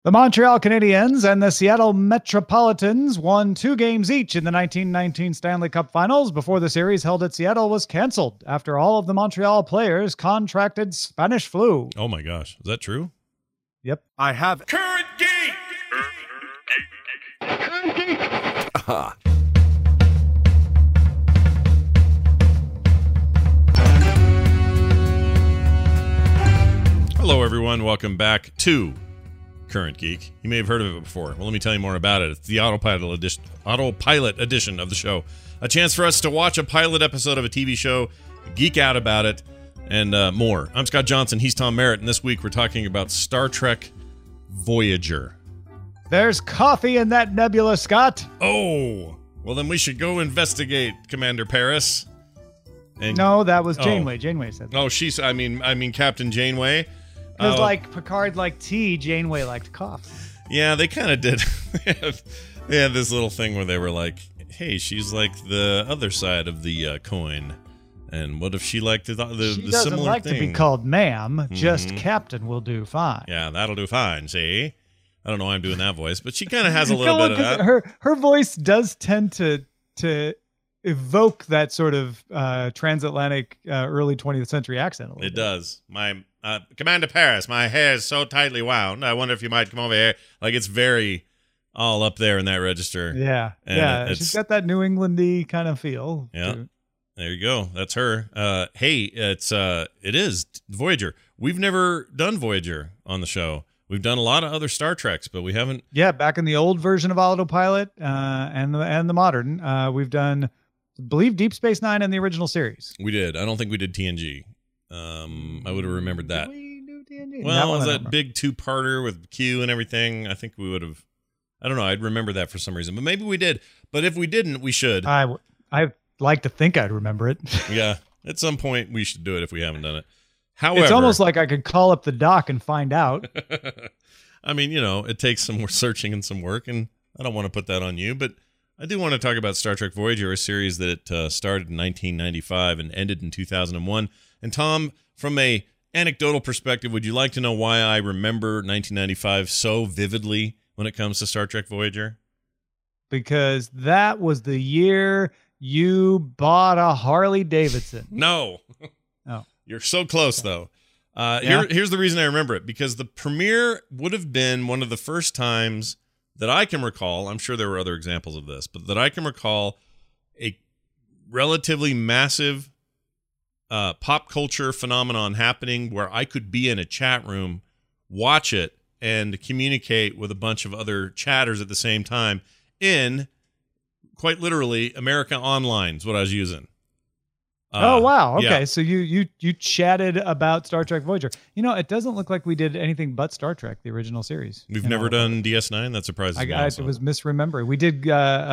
The Montreal Canadiens and the Seattle Metropolitans won 2 games each in the 1919 Stanley Cup Finals before the series held at Seattle was canceled after all of the Montreal players contracted Spanish flu. Oh my gosh. Is that true? Yep. I have Current Geek! Current Geek! Hello, everyone. Welcome back to Current Geek. You may have heard of it before. Well, let me tell you more about it. It's the autopilot edition of the show. A chance for us to watch a pilot episode of a TV show, geek out about it, and more. I'm Scott Johnson. He's Tom Merritt, and this week we're talking about Star Trek Voyager. There's coffee in that nebula, Scott. Oh, well then we should go investigate, Commander Paris. And, no, that was Janeway. Janeway said that. Oh, I mean Captain Janeway. It was like Picard liked tea, Janeway liked coffee. Yeah, they kind of did. They had this little thing where they were like, hey, she's like the other side of the coin. And what if she liked the similar thing? She doesn't like to be called ma'am. Just captain will do fine. Yeah, that'll do fine, see? I don't know why I'm doing that voice, but she kind of has a little bit of that. Her voice does tend to evoke that sort of transatlantic early 20th century accent a little bit. It does. My Commander Paris, my hair is so tightly wound. I wonder if you might come over here. Like, it's very all up there in that register. Yeah. And yeah. She's got that New Englandy kind of feel. Yeah. There you go. That's her. Hey, it is Voyager. We've never done Voyager on the show. We've done a lot of other Star Treks, but we haven't. Yeah, back in the old version of Autopilot and the modern, we've done, I believe, Deep Space Nine and the original series. We did. I don't think we did TNG. I would have remembered that. Did we do TNG? Well, was that big two-parter with Q and everything? I think we would have. I don't know. I'd remember that for some reason, but maybe we did. But if we didn't, we should. I like to think I'd remember it. Yeah, at some point we should do it if we haven't done it. However, it's almost like I could call up the doc and find out. I mean, it takes some more searching and some work, and I don't want to put that on you, but I do want to talk about Star Trek Voyager, a series that started in 1995 and ended in 2001. And Tom, from a anecdotal perspective, would you like to know why I remember 1995 so vividly when it comes to Star Trek Voyager? Because that was the year you bought a Harley Davidson. No. Oh. You're so close, though. Here's the reason I remember it. Because the premiere would have been one of the first times that I can recall, I'm sure there were other examples of this, but that I can recall a relatively massive pop culture phenomenon happening where I could be in a chat room, watch it, and communicate with a bunch of other chatters at the same time in, quite literally, America Online is what I was using. Oh, wow. Okay. Yeah. So you chatted about Star Trek Voyager. It doesn't look like we did anything but Star Trek, the original series. We've never done DS9? That surprises me also. I was misremembering. We did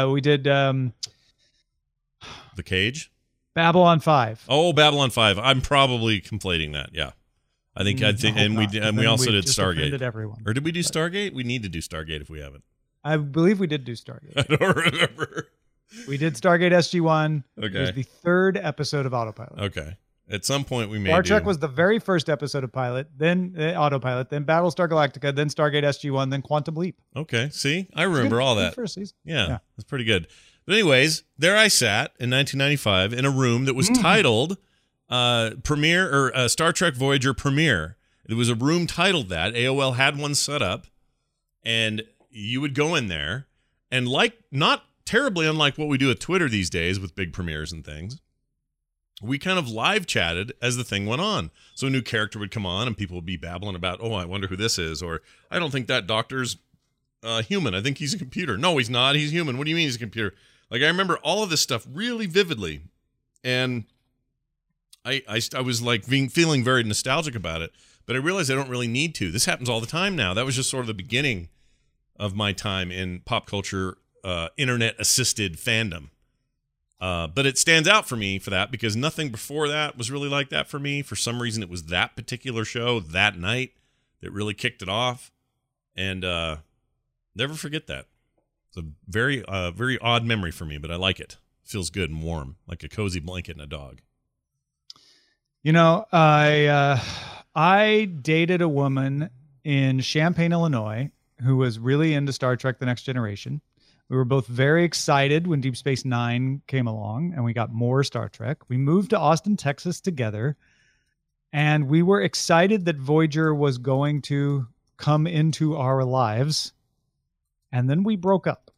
The Cage? Babylon 5. Oh, Babylon 5. I'm probably conflating that. Yeah. I think we also did Stargate. Everyone. Or did we do Stargate? We need to do Stargate if we haven't. I believe we did do Stargate. I don't remember. We did Stargate SG-1. Okay. It was the third episode of Autopilot. Okay. At some point we may Star Trek was the very first episode of Pilot, then Autopilot, then Battlestar Galactica, then Stargate SG-1, then Quantum Leap. Okay. See? I remember all that. First season. Yeah. That's pretty good. But anyways, there I sat in 1995 in a room that was titled Premiere or Star Trek Voyager Premiere. It was a room titled that. AOL had one set up, and you would go in there, and not terribly unlike what we do at Twitter these days with big premieres and things, we kind of live chatted as the thing went on. So a new character would come on, and people would be babbling about, oh, I wonder who this is, or I don't think that doctor's human. I think he's a computer. No, he's not. He's human. What do you mean he's a computer? Like, I remember all of this stuff really vividly, and I was like feeling very nostalgic about it, but I realized I don't really need to. This happens all the time now. That was just sort of the beginning of my time in pop culture, internet-assisted fandom. But it stands out for me for that because nothing before that was really like that for me. For some reason, it was that particular show that night that really kicked it off, and never forget that. It's a very odd memory for me, but I like it. Feels good and warm, like a cozy blanket and a dog. I dated a woman in Champaign, Illinois, who was really into Star Trek: The Next Generation. We were both very excited when Deep Space Nine came along and we got more Star Trek. We moved to Austin, Texas together, and we were excited that Voyager was going to come into our lives. And then we broke up.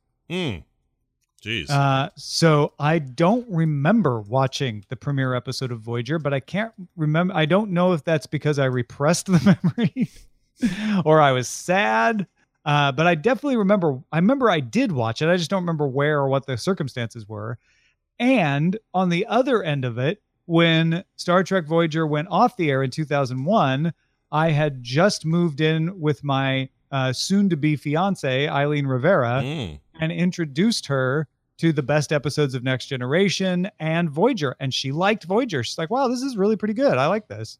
Jeez. So I don't remember watching the premiere episode of Voyager, but I can't remember. I don't know if that's because I repressed the memory or I was sad. But I definitely remember. I remember I did watch it. I just don't remember where or what the circumstances were. And on the other end of it, when Star Trek Voyager went off the air in 2001, I had just moved in with my soon-to-be fiance, Eileen Rivera, and introduced her to the best episodes of Next Generation and Voyager. And she liked Voyager. She's like, wow, this is really pretty good. I like this.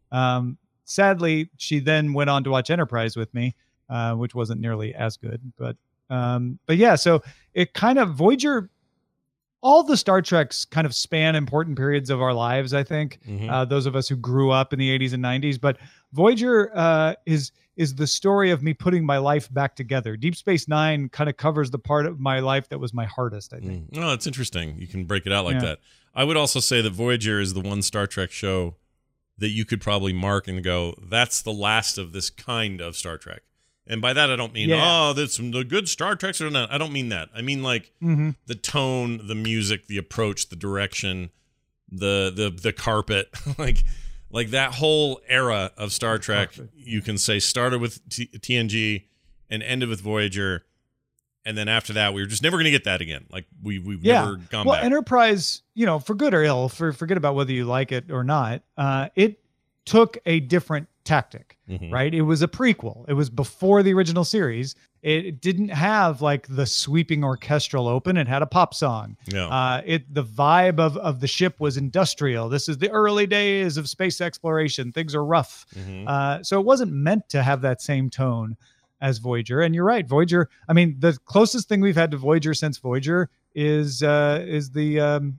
Sadly, she then went on to watch Enterprise with me, which wasn't nearly as good. But yeah, so it kind of, Voyager, all the Star Treks kind of span important periods of our lives, I think. Those of us who grew up in the 80s and 90s. But Voyager is the story of me putting my life back together. Deep Space Nine kind of covers the part of my life that was my hardest, I think. Oh, that's interesting. You can break it out like that. I would also say that Voyager is the one Star Trek show that you could probably mark and go, that's the last of this kind of Star Trek. And by that, I don't mean, that's the good Star Treks or not. I don't mean that. I mean, like, the tone, the music, the approach, the direction, the carpet, like that whole era of Star Trek, you can say started with TNG and ended with Voyager. And then after that, we were just never going to get that again. Like, we've never gone back. Enterprise, for good or ill, forget about whether you like it or not, it took a different tactic, right? It was a prequel. It was before the original series. It didn't have like the sweeping orchestral open. It had a pop song. The vibe of the ship was industrial. This is the early days of space exploration. Things are rough. So it wasn't meant to have that same tone as Voyager. And you're right, Voyager. I mean, the closest thing we've had to Voyager since Voyager is the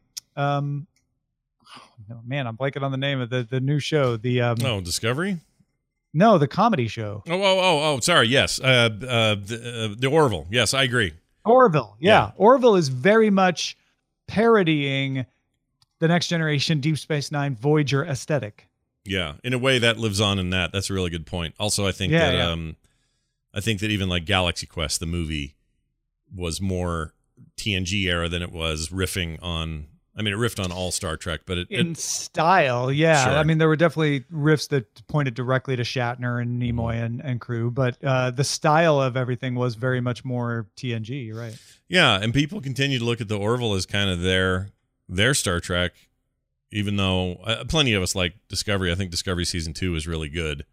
man, I'm blanking on the name of the new show. Discovery? No, the comedy show. Sorry. Yes. The Orville. Yes, I agree. Orville. Yeah. Orville is very much parodying the Next Generation, Deep Space Nine, Voyager aesthetic. Yeah. In a way that lives on in that. That's a really good point. Also, I think I think that even like Galaxy Quest, the movie, was more TNG era than it was riffing on. I mean, it riffed on all Star Trek, but in style, yeah. Sure. I mean, there were definitely riffs that pointed directly to Shatner and Nimoy and crew, but the style of everything was very much more TNG, right? Yeah, and people continue to look at the Orville as kind of their Star Trek, even though plenty of us like Discovery. I think Discovery Season 2 is really good,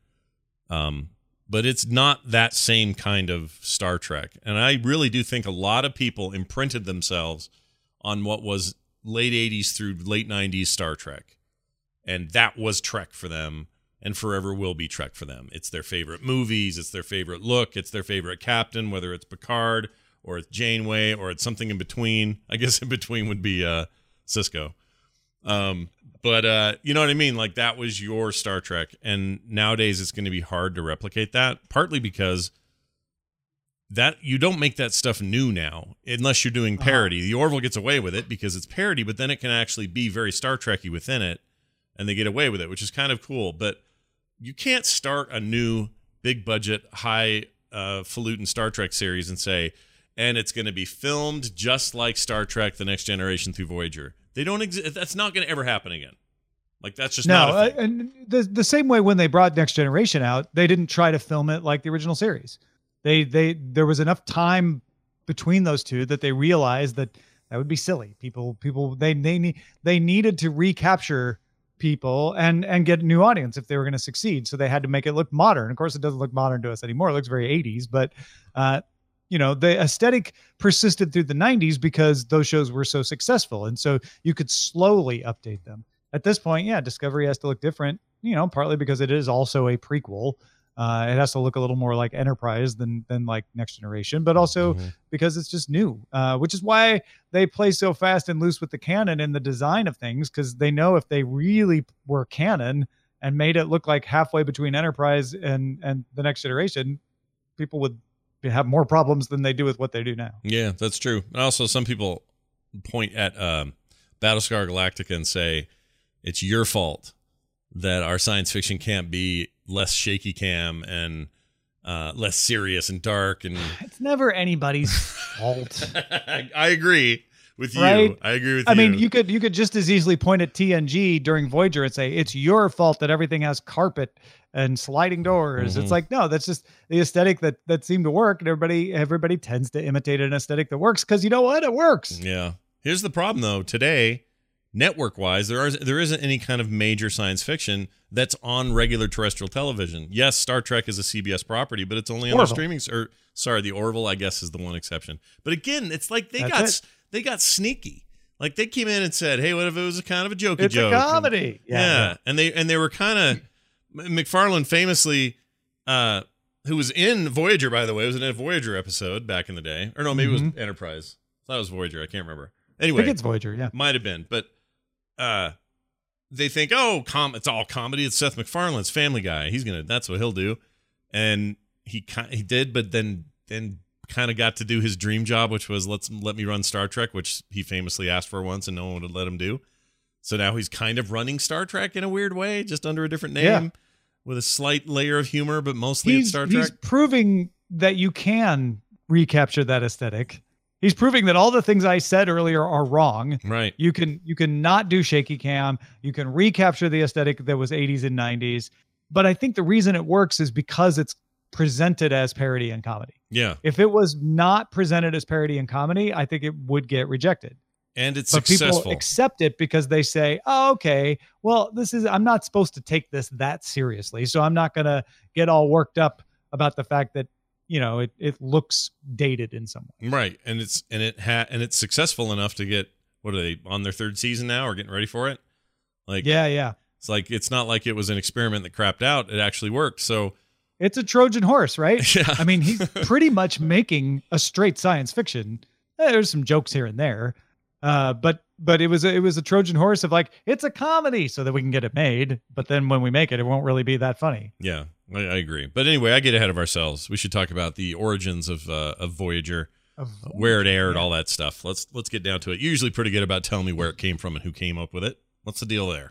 but it's not that same kind of Star Trek. And I really do think a lot of people imprinted themselves on what was late 80s through late 90s Star Trek. And that was Trek for them and forever will be Trek for them. It's their favorite movies. It's their favorite look. It's their favorite captain, whether it's Picard or it's Janeway or it's something in between. I guess in between would be Cisco. But you know what I mean? Like that was your Star Trek. And nowadays it's going to be hard to replicate that, partly because that you don't make that stuff new now unless you're doing parody. The Orville gets away with it because it's parody, but then it can actually be very Star Trek-y within it, and they get away with it, which is kind of cool. But you can't start a new big budget, high falutin Star Trek series and say, and it's going to be filmed just like Star Trek: The Next Generation through Voyager. They don't exist. That's not going to ever happen again. Like that's just not a thing. And the same way when they brought Next Generation out, they didn't try to film it like the original series. There was enough time between those two that they realized that would be silly. People they needed to recapture people and get a new audience if they were going to succeed. So they had to make it look modern. Of course, it doesn't look modern to us anymore. It looks very 80s, but the aesthetic persisted through the 90s because those shows were so successful. And so you could slowly update them. At this point, Discovery has to look different, partly because it is also a prequel. It has to look a little more like Enterprise than like Next Generation, but also because it's just new, which is why they play so fast and loose with the canon and the design of things, because they know if they really were canon and made it look like halfway between Enterprise and the Next Generation, people would have more problems than they do with what they do now. Yeah, that's true. And also, some people point at Battlestar Galactica and say it's your fault that our science fiction can't be less shaky cam and less serious and dark. And it's never anybody's fault. I agree with you. Right? I agree with I you. mean, you could just as easily point at TNG during Voyager and say it's your fault that everything has carpet and sliding doors. It's like, no, that's just the aesthetic that seemed to work, and everybody tends to imitate an aesthetic that works because you know what, it works. Yeah. Here's the problem though. Today, network-wise, there isn't any kind of major science fiction that's on regular terrestrial television. Yes, Star Trek is a CBS property, but it's only on the streaming. The Orville, I guess, is the one exception. But again, it's like they got sneaky. Like they came in and said, "Hey, what if it was a kind of a jokey it's joke?" It's a comedy. Yeah. And they were kind of McFarlane famously, who was in Voyager, by the way, it was in a Voyager episode back in the day, or no, maybe it was Enterprise. That was Voyager. I can't remember. Anyway, I think it's Voyager. Yeah, might have been, but they think, it's all comedy. It's Seth MacFarlane's Family Guy. That's what he'll do, and he did, but then kind of got to do his dream job, which was let me run Star Trek, which he famously asked for once, and no one would let him do. So now he's kind of running Star Trek in a weird way, just under a different name, with a slight layer of humor, but mostly it's Star Trek. He's proving that you can recapture that aesthetic. He's proving that all the things I said earlier are wrong. Right. You can not do shaky cam. You can recapture the aesthetic that was 80s and 90s. But I think the reason it works is because it's presented as parody and comedy. Yeah. If it was not presented as parody and comedy, I think it would get rejected. And it's but successful. People accept it because they say, "Oh, okay, well, I'm not supposed to take this that seriously, so I'm not going to get all worked up about the fact that, it looks dated in some way." Right. And it's successful enough to get, what are they, on their third season now or getting ready for it? Like, yeah. It's like, it's not like it was an experiment that crapped out. It actually worked. So it's a Trojan horse, right? Yeah. I mean, he's pretty much making a straight science fiction. There's some jokes here and there. But it was a Trojan horse of like, it's a comedy so that we can get it made. But then when we make it, it won't really be that funny. Yeah, I agree. But anyway, I get ahead of ourselves. We should talk about the origins of Voyager, where it aired, all that stuff. Let's get down to it. You're usually pretty good about telling me where it came from and who came up with it. What's the deal there?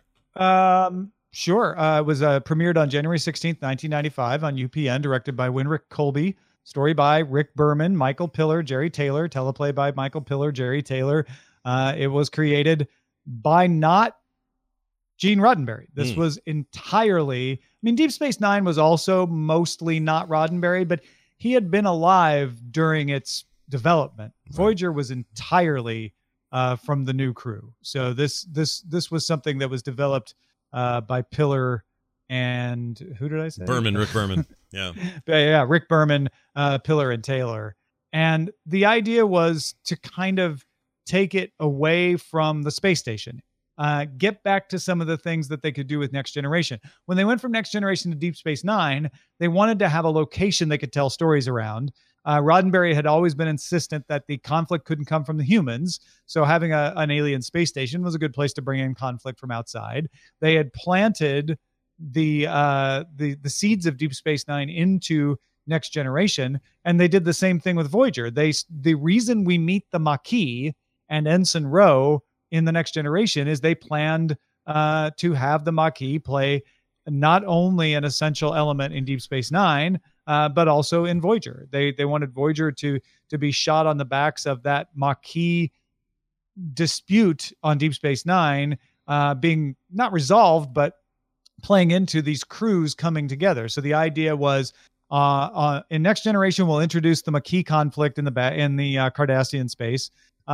Sure. It was premiered on January 16th, 1995 on UPN, directed by Winrick Colby. Story by Rick Berman, Michael Piller, Jerry Taylor. Teleplay by Michael Piller, Jerry Taylor. It was created by not Gene Roddenberry. This was entirely, Deep Space Nine was also mostly not Roddenberry, but he had been alive during its development. Right. Voyager was entirely from the new crew. So this was something that was developed by Piller and who did I say? Rick Berman. Yeah. Yeah, Rick Berman, Piller and Taylor. And the idea was to kind of take it away from the space station, get back to some of the things that they could do with Next Generation. When they went from Next Generation to Deep Space Nine, they wanted to have a location they could tell stories around. Roddenberry had always been insistent that the conflict couldn't come from the humans, so having an alien space station was a good place to bring in conflict from outside. They had planted the seeds of Deep Space Nine into Next Generation, and they did the same thing with Voyager. The reason we meet the Maquis and Ensign Ro in the Next Generation is they planned to have the Maquis play not only an essential element in Deep Space Nine, but also in Voyager. They wanted Voyager to be shot on the backs of that Maquis dispute on Deep Space Nine being not resolved, but playing into these crews coming together. So the idea was in Next Generation, we'll introduce the Maquis conflict in the Cardassian space.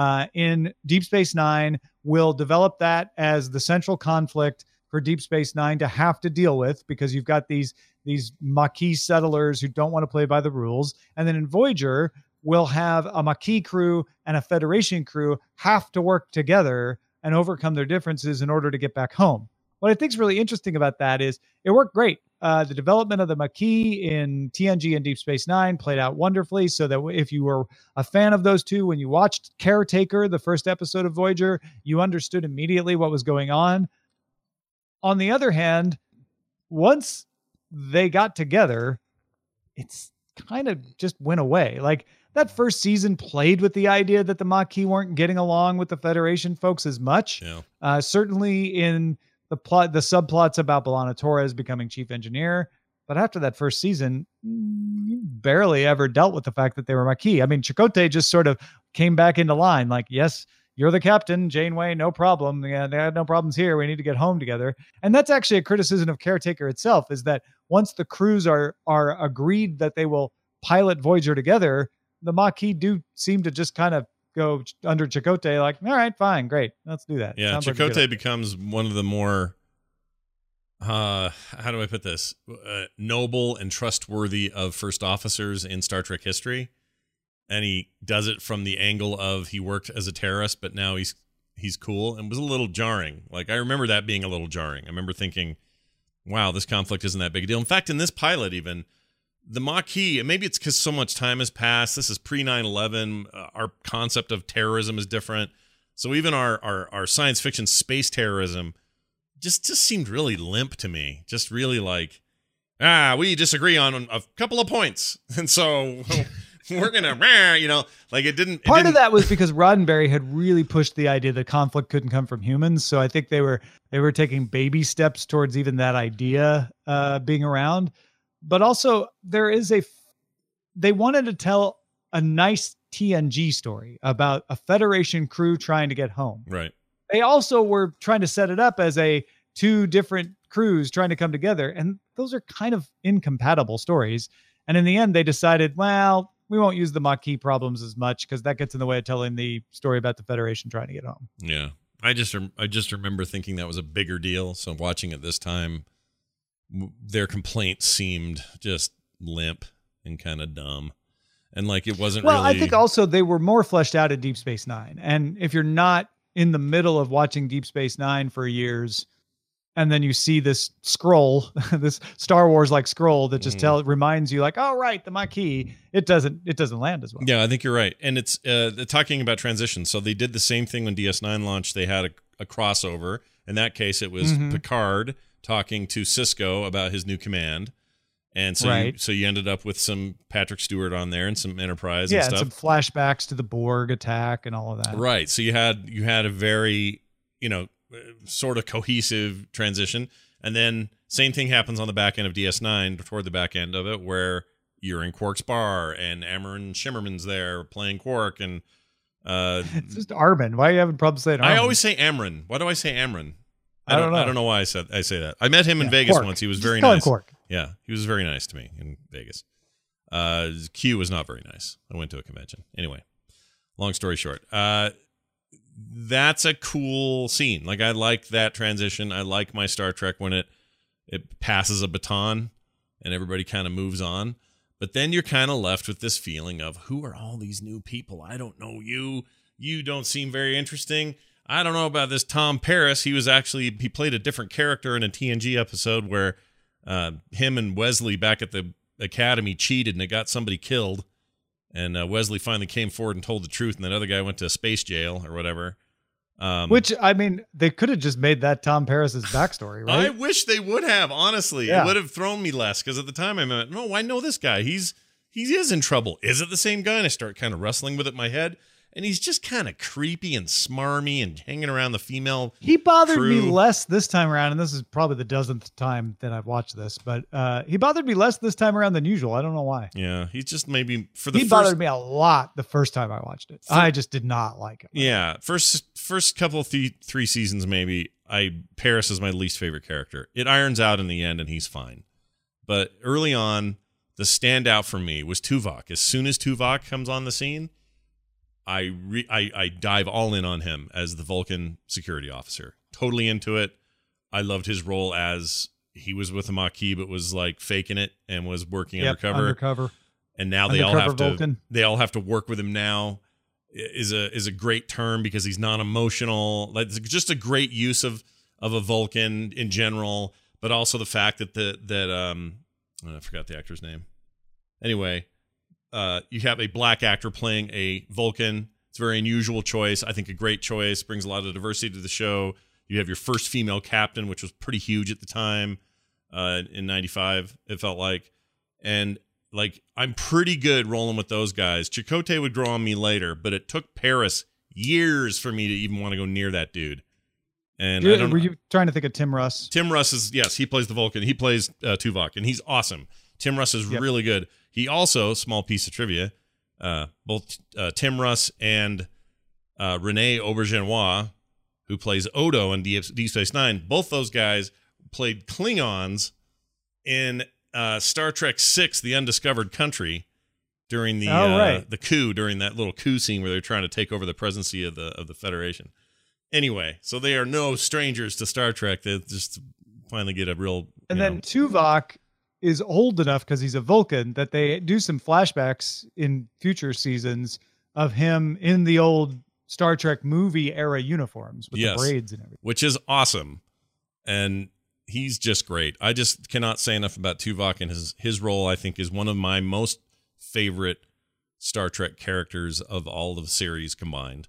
In Deep Space Nine, we'll develop that as the central conflict for Deep Space Nine to have to deal with, because you've got these Maquis settlers who don't want to play by the rules. And then in Voyager, we'll have a Maquis crew and a Federation crew have to work together and overcome their differences in order to get back home. What I think is really interesting about that is it worked great. The development of the Maquis in TNG and Deep Space Nine played out wonderfully, so that if you were a fan of those two, when you watched Caretaker, the first episode of Voyager, you understood immediately what was going on. On the other hand, once they got together, it's kind of just went away. Like that first season played with the idea that the Maquis weren't getting along with the Federation folks as much. Yeah. Certainly in the subplots about B'Elanna Torres becoming chief engineer. But after that first season, you barely ever dealt with the fact that they were Maquis. I mean, Chakotay just sort of came back into line like, yes, you're the captain, Janeway, no problem. Yeah, they had no problems here. We need to get home together. And that's actually a criticism of Caretaker itself, is that once the crews are agreed that they will pilot Voyager together, the Maquis do seem to just kind of go under Chakotay like, all right, fine, great, let's do that. Yeah, Chakotay becomes one of the more, how do I put this, noble and trustworthy of first officers in Star Trek history. And he does it from the angle of he worked as a terrorist, but now he's cool, and was a little jarring. Like, I remember that being a little jarring. I remember thinking, wow, this conflict isn't that big a deal. In fact, in this pilot even, the Maquis, and maybe it's because so much time has passed, this is pre-9/11, our concept of terrorism is different. So even our science fiction space terrorism just seemed really limp to me. Just really like, we disagree on a couple of points. And so we're going to, like it didn't. Part of that was because Roddenberry had really pushed the idea that conflict couldn't come from humans. So I think they were taking baby steps towards even that idea being around. But also they wanted to tell a nice TNG story about a Federation crew trying to get home. Right. They also were trying to set it up as two different crews trying to come together. And those are kind of incompatible stories. And in the end, they decided, well, we won't use the Maquis problems as much because that gets in the way of telling the story about the Federation trying to get home. Yeah. I just remember thinking that was a bigger deal. So watching it this time, their complaints seemed just limp and kind of dumb. And like it wasn't really... Well, I think also they were more fleshed out at Deep Space Nine. And if you're not in the middle of watching Deep Space Nine for years, and then you see this scroll, this Star Wars like scroll that just reminds you like, oh, right, the Maquis, it doesn't land as well. Yeah, I think you're right. And it's talking about transition. So they did the same thing when DS9 launched. They had a crossover. In that case, it was Picard talking to Sisko about his new command. And so, you ended up with some Patrick Stewart on there and some Enterprise and stuff. Yeah, some flashbacks to the Borg attack and all of that. Right. So you had a very, sort of cohesive transition. And then same thing happens on the back end of DS9, toward the back end of it, where you're in Quark's bar and Amron Shimmerman's there playing Quark. And it's just Armin. Why are you having problems saying Armin? I always say Amron. Why do I say Amron? I don't know. I don't know why I say that. I met him in Vegas once. He was very call nice. Him Quark. Yeah, he was very nice to me in Vegas. Q was not very nice. I went to a convention. Anyway, long story short, that's a cool scene. Like, I like that transition. I like my Star Trek when it passes a baton and everybody kind of moves on. But then you're kind of left with this feeling of, who are all these new people? I don't know you. You don't seem very interesting. I don't know about this Tom Paris. He played a different character in a TNG episode where him and Wesley back at the academy cheated and it got somebody killed. And Wesley finally came forward and told the truth, and that other guy went to space jail or whatever. Which, I mean, they could have just made that Tom Paris's backstory, right? I wish they would have, honestly. Yeah. It would have thrown me less, because at the time I went, no, I know this guy. He is in trouble. Is it the same guy? And I start kind of wrestling with it in my head. And he's just kind of creepy and smarmy and hanging around the female He bothered crew. me less this time around, and this is probably the dozenth time that I've watched this, but he bothered me less this time around than usual. I don't know why. Yeah, he's just maybe He bothered me a lot the first time I watched it. I just did not like him. Yeah, first couple of three seasons maybe, Paris is my least favorite character. It irons out in the end, and he's fine. But early on, the standout for me was Tuvok. As soon as Tuvok comes on the scene, I dive all in on him as the Vulcan security officer. Totally into it. I loved his role as he was with the Maquis, but was like faking it and was working undercover. And now they all have to work with him now. Is a great term because he's not emotional. Like, it's just a great use of a Vulcan in general, but also the fact that I forgot the actor's name. Anyway. You have a black actor playing a Vulcan. It's a very unusual choice. I think a great choice. Brings a lot of diversity to the show. You have your first female captain, which was pretty huge at the time in 95, it felt like. And Like, I'm pretty good rolling with those guys. Chakotay would grow on me later, but it took Paris years for me to even want to go near that dude. And I don't were you trying to think of Tim Russ? Tim Russ is, yes, he plays the Vulcan. He plays Tuvok, and he's awesome. Tim Russ is really good. He also, small piece of trivia, both Tim Russ and Rene Auberjonois, who plays Odo in Deep Space Nine, both those guys played Klingons in Star Trek VI, The Undiscovered Country, during the coup, during that little coup scene where they're trying to take over the presidency of the Federation. Anyway, so they are no strangers to Star Trek. They just finally get a real... And then Tuvok is old enough, because he's a Vulcan, that they do some flashbacks in future seasons of him in the old Star Trek movie era uniforms with the braids and everything. Which is awesome. And he's just great. I just cannot say enough about Tuvok, and his role, I think, is one of my most favorite Star Trek characters of all of the series combined.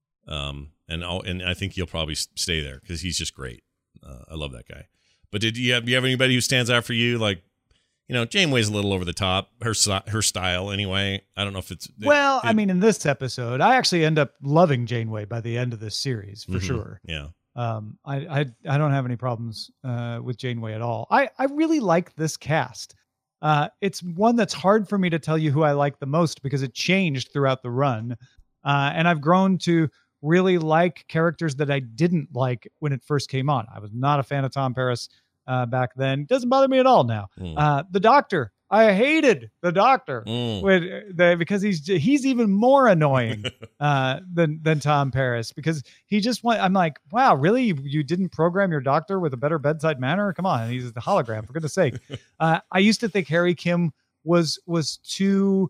And I think he'll probably stay there because he's just great. I love that guy. But do you have anybody who stands out for you? Like, Janeway's a little over the top. Her style, anyway. I don't know if it's... Well, I mean, in this episode, I actually end up loving Janeway by the end of this series, for sure. Yeah. I don't have any problems with Janeway at all. I really like this cast. It's one that's hard for me to tell you who I like the most because it changed throughout the run. And I've grown to really like characters that I didn't like when it first came on. I was not a fan of Tom Paris back then. Doesn't bother me at all now. The Doctor. I hated the Doctor because he's even more annoying than Tom Paris, because he just I'm like, wow, really? You didn't program your Doctor with a better bedside manner? Come on, he's the hologram, for goodness sake. I used to think Harry Kim was too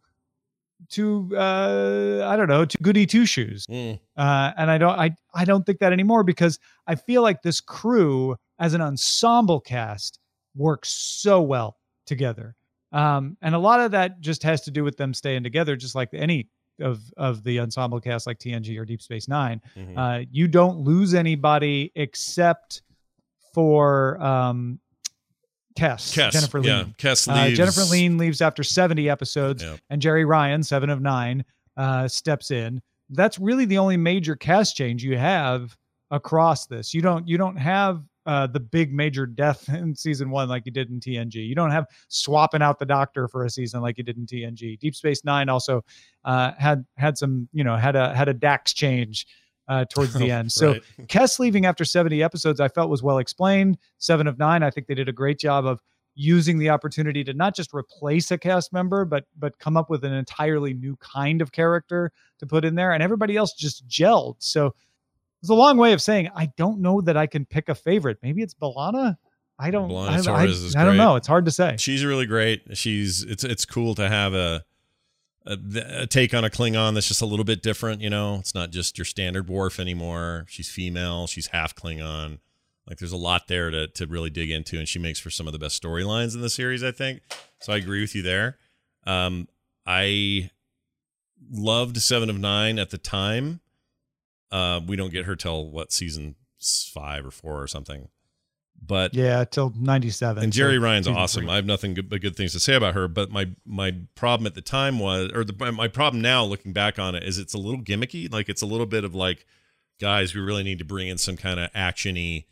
I don't know, too goody two shoes. And I don't think that anymore, because I feel like this crew as an ensemble cast works so well together. And a lot of that just has to do with them staying together, just like any of the ensemble cast like TNG or Deep Space Nine. You don't lose anybody except for Kes, Jennifer Lean. Yeah, Kes leaves. Jennifer Lean leaves after 70 episodes, and Jerry Ryan, 7 of 9, steps in. That's really the only major cast change you have across this. You don't have the big major death in season 1 like you did in TNG. You don't have swapping out the Doctor for a season like you did in TNG. Deep Space Nine also had some, had a Dax change towards the end. So right. Kes leaving after 70 episodes, I felt was well explained. 7 of 9, I think they did a great job of using the opportunity to not just replace a cast member, but come up with an entirely new kind of character to put in there, and everybody else just gelled. So it's a long way of saying I don't know that I can pick a favorite. Maybe it's B'Elanna. I don't know. It's hard to say. She's really great. It's cool to have a take on a Klingon that's just a little bit different. It's not just your standard Worf anymore. She's female. She's half Klingon. Like, there's a lot there to really dig into, and she makes for some of the best storylines in the series, I think. So I agree with you there. I loved 7 of 9 at the time. We don't get her till season 5 or 4 or something. But yeah, till 97. And Jerry Ryan's awesome. 3. I have nothing but good things to say about her. But my problem at the time was, my problem now looking back on it, is it's a little gimmicky. Like, it's a little bit of like, guys, we really need to bring in some kind of actiony,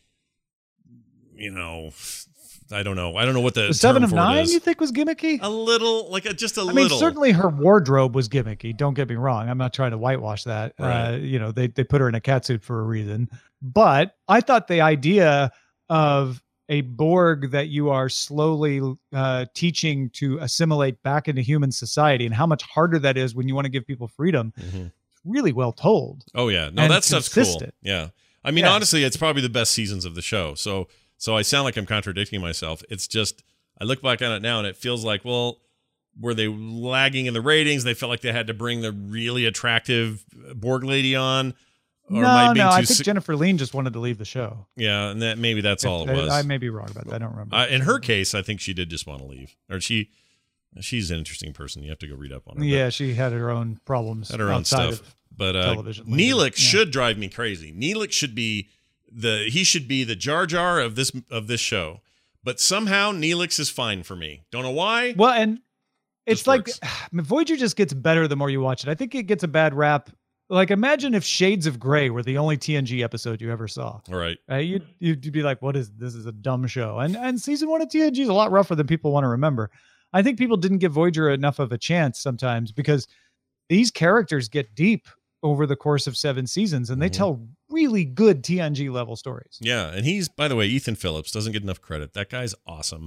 I don't know what the 7 of 9 you think was gimmicky? A little, just a little. I mean, certainly her wardrobe was gimmicky. Don't get me wrong. I'm not trying to whitewash that. Right. They put her in a catsuit for a reason. But I thought the idea of a Borg that you are slowly teaching to assimilate back into human society, and how much harder that is when you want to give people freedom, really well told. Oh yeah, no, that stuff's cool. Yeah, I mean, honestly, it's probably the best seasons of the show. So I sound like I'm contradicting myself. It's just, I look back on it now and it feels like, well, were they lagging in the ratings? They felt like they had to bring the really attractive Borg lady on. Or I think Jennifer Lean just wanted to leave the show. Yeah, and maybe that's all it was. I may be wrong about that. I don't remember. In her case, I think she did just want to leave. Or she's an interesting person. You have to go read up on her. Yeah, she had her own problems. Had her own stuff. But television Neelix should drive me crazy. Neelix should be the Jar Jar of this show. But somehow Neelix is fine for me. Don't know why. Well, and It's like Voyager just gets better the more you watch it. I think it gets a bad rap. Like, imagine if Shades of Grey were the only TNG episode you ever saw. All right. You'd be like, what is this? Is a dumb show. And season 1 of TNG is a lot rougher than people want to remember. I think people didn't give Voyager enough of a chance sometimes because these characters get deep over the course of 7 seasons and they tell really good TNG level stories. Yeah. And he's, by the way, Ethan Phillips doesn't get enough credit. That guy's awesome.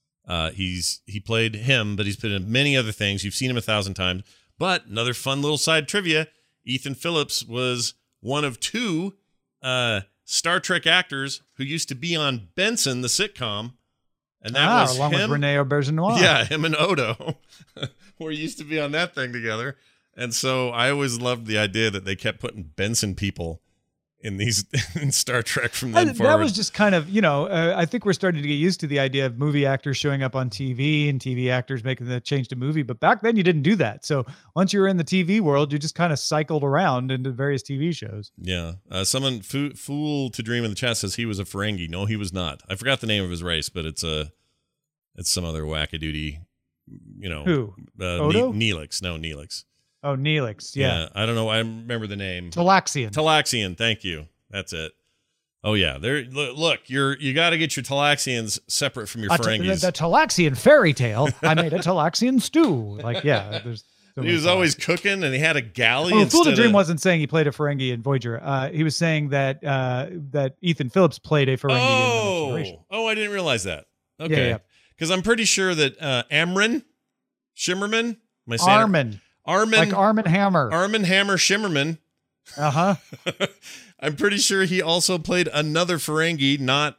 He played him, but he's been in many other things. You've seen him 1,000 times. But another fun little side trivia. Ethan Phillips was one of 2 Star Trek actors who used to be on Benson, the sitcom. And that was along him. with Rene Auberjonois. Yeah, him and Odo were used to be on that thing together. And so I always loved the idea that they kept putting Benson people in these in Star Trek from then forward. That was just kind of, I think we're starting to get used to the idea of movie actors showing up on TV and TV actors making the change to movie. But back then you didn't do that. So once you were in the TV world, you just kind of cycled around into various TV shows. Yeah. Someone, Fool to Dream in the chat says he was a Ferengi. No, he was not. I forgot the name of his race, but it's some other wackadoodie, Who? Odo? Neelix. No, Neelix. Oh, Neelix. Yeah. I don't know. I remember the name. Talaxian. Thank you. That's it. Oh yeah. There. Look, you got to get your Talaxians separate from your Ferengis. The Talaxian fairy tale. I made a Talaxian stew. Like, yeah. He was always cooking, and he had a galley. Fool the Dream wasn't saying he played a Ferengi in Voyager. He was saying that that Ethan Phillips played a Ferengi in The Next Generation. Oh, I didn't realize that. Okay. Yeah. Because I'm pretty sure that Amron Shimmerman. Armin. Like Armin Hammer. Armin Hammer Shimmerman. Uh-huh. I'm pretty sure he also played another Ferengi, not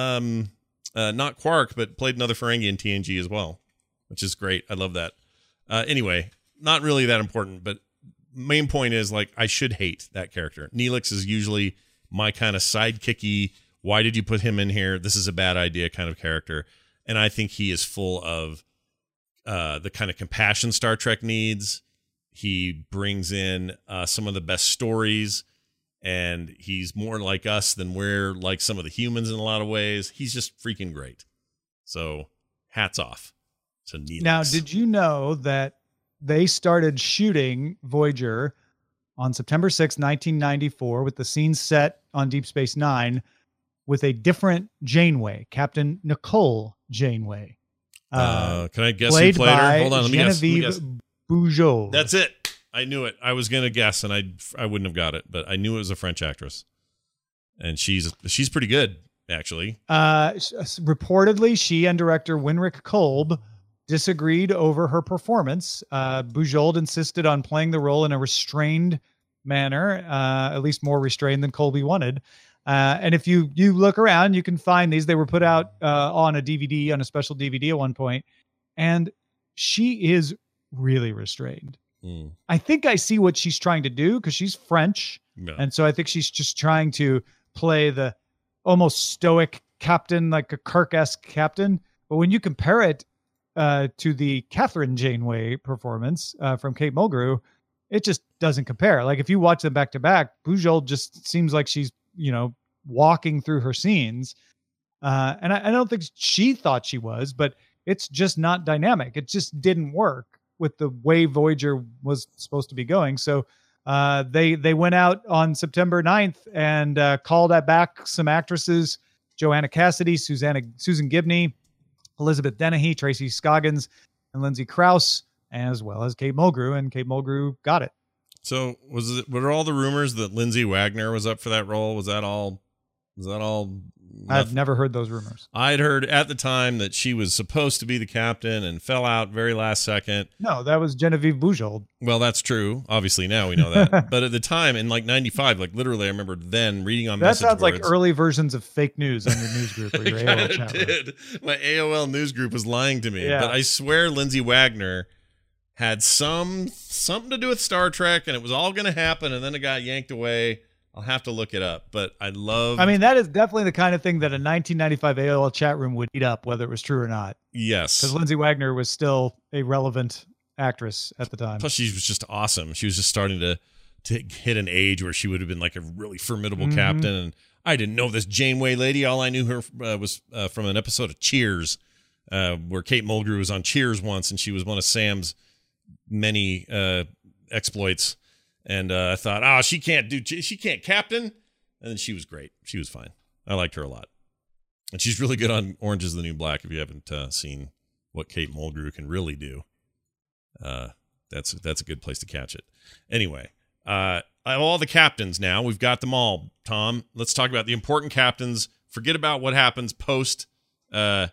Quark, but played another Ferengi in TNG as well, which is great. I love that. Anyway, not really that important, but main point is, like, I should hate that character. Neelix is usually my kind of sidekicky, why did you put him in here? This is a bad idea kind of character. And I think he is full of the kind of compassion Star Trek needs. He brings in some of the best stories, and he's more like us than we're like some of the humans in a lot of ways. He's just freaking great. So hats off to Neelix. Now, did you know that they started shooting Voyager on September 6, 1994, with the scene set on Deep Space Nine with a different Janeway, Captain Nicole Janeway. Can I guess who played her? Hold on, let me guess. Bujold. That's it. I knew it. I was gonna guess, and I wouldn't have got it, but I knew it was a French actress, and she's pretty good, actually. Reportedly, she and director Winrick Kolb disagreed over her performance. Bujold insisted on playing the role in a restrained manner, at least more restrained than Colby wanted. And if you look around, you can find these. They were put out on a special DVD at one point, and she is really restrained. I think I see what she's trying to do because she's French. Yeah. And so I think she's just trying to play the almost stoic captain, like a Kirk-esque captain. But when you compare it to the Catherine Janeway performance from Kate Mulgrew, it just doesn't compare. Like, if you watch them back to back, Bujold just seems like she's, walking through her scenes. And I don't think she thought she was, but it's just not dynamic. It just didn't work with the way Voyager was supposed to be going. So they went out on September 9th and called back some actresses: Joanna Cassidy, Susan Gibney, Elizabeth Dennehy, Tracy Scoggins, and Lindsay Krause, as well as Kate Mulgrew. And Kate Mulgrew got it. So were all the rumors that Lindsay Wagner was up for that role? Was that all? I've never heard those rumors. I'd heard at the time that she was supposed to be the captain and fell out very last second. No, that was Genevieve Bujold. Well, that's true. Obviously, now we know that. But at the time, in like 95, like literally, I remember then reading on message boards. That sounds like early versions of fake news on your news group or your AOL chat room. My AOL news group was lying to me. Yeah. But I swear Lindsay Wagner had something to do with Star Trek, and it was all going to happen, and then it got yanked away. I'll have to look it up, but I mean, that is definitely the kind of thing that a 1995 AOL chat room would eat up, whether it was true or not. Yes. Because Lindsay Wagner was still a relevant actress at the time. Plus, she was just awesome. She was just starting to hit an age where she would have been like a really formidable captain. And I didn't know this Janeway lady. All I knew her was from an episode of Cheers. where Kate Mulgrew was on Cheers once, and she was one of Sam's many exploits. And I thought, she can't captain. And then she was great. She was fine. I liked her a lot. And she's really good on Orange is the New Black. If you haven't seen what Kate Mulgrew can really do, that's a good place to catch it. Anyway, all the captains now. We've got them all, Tom. Let's talk about the important captains. Forget about what happens post the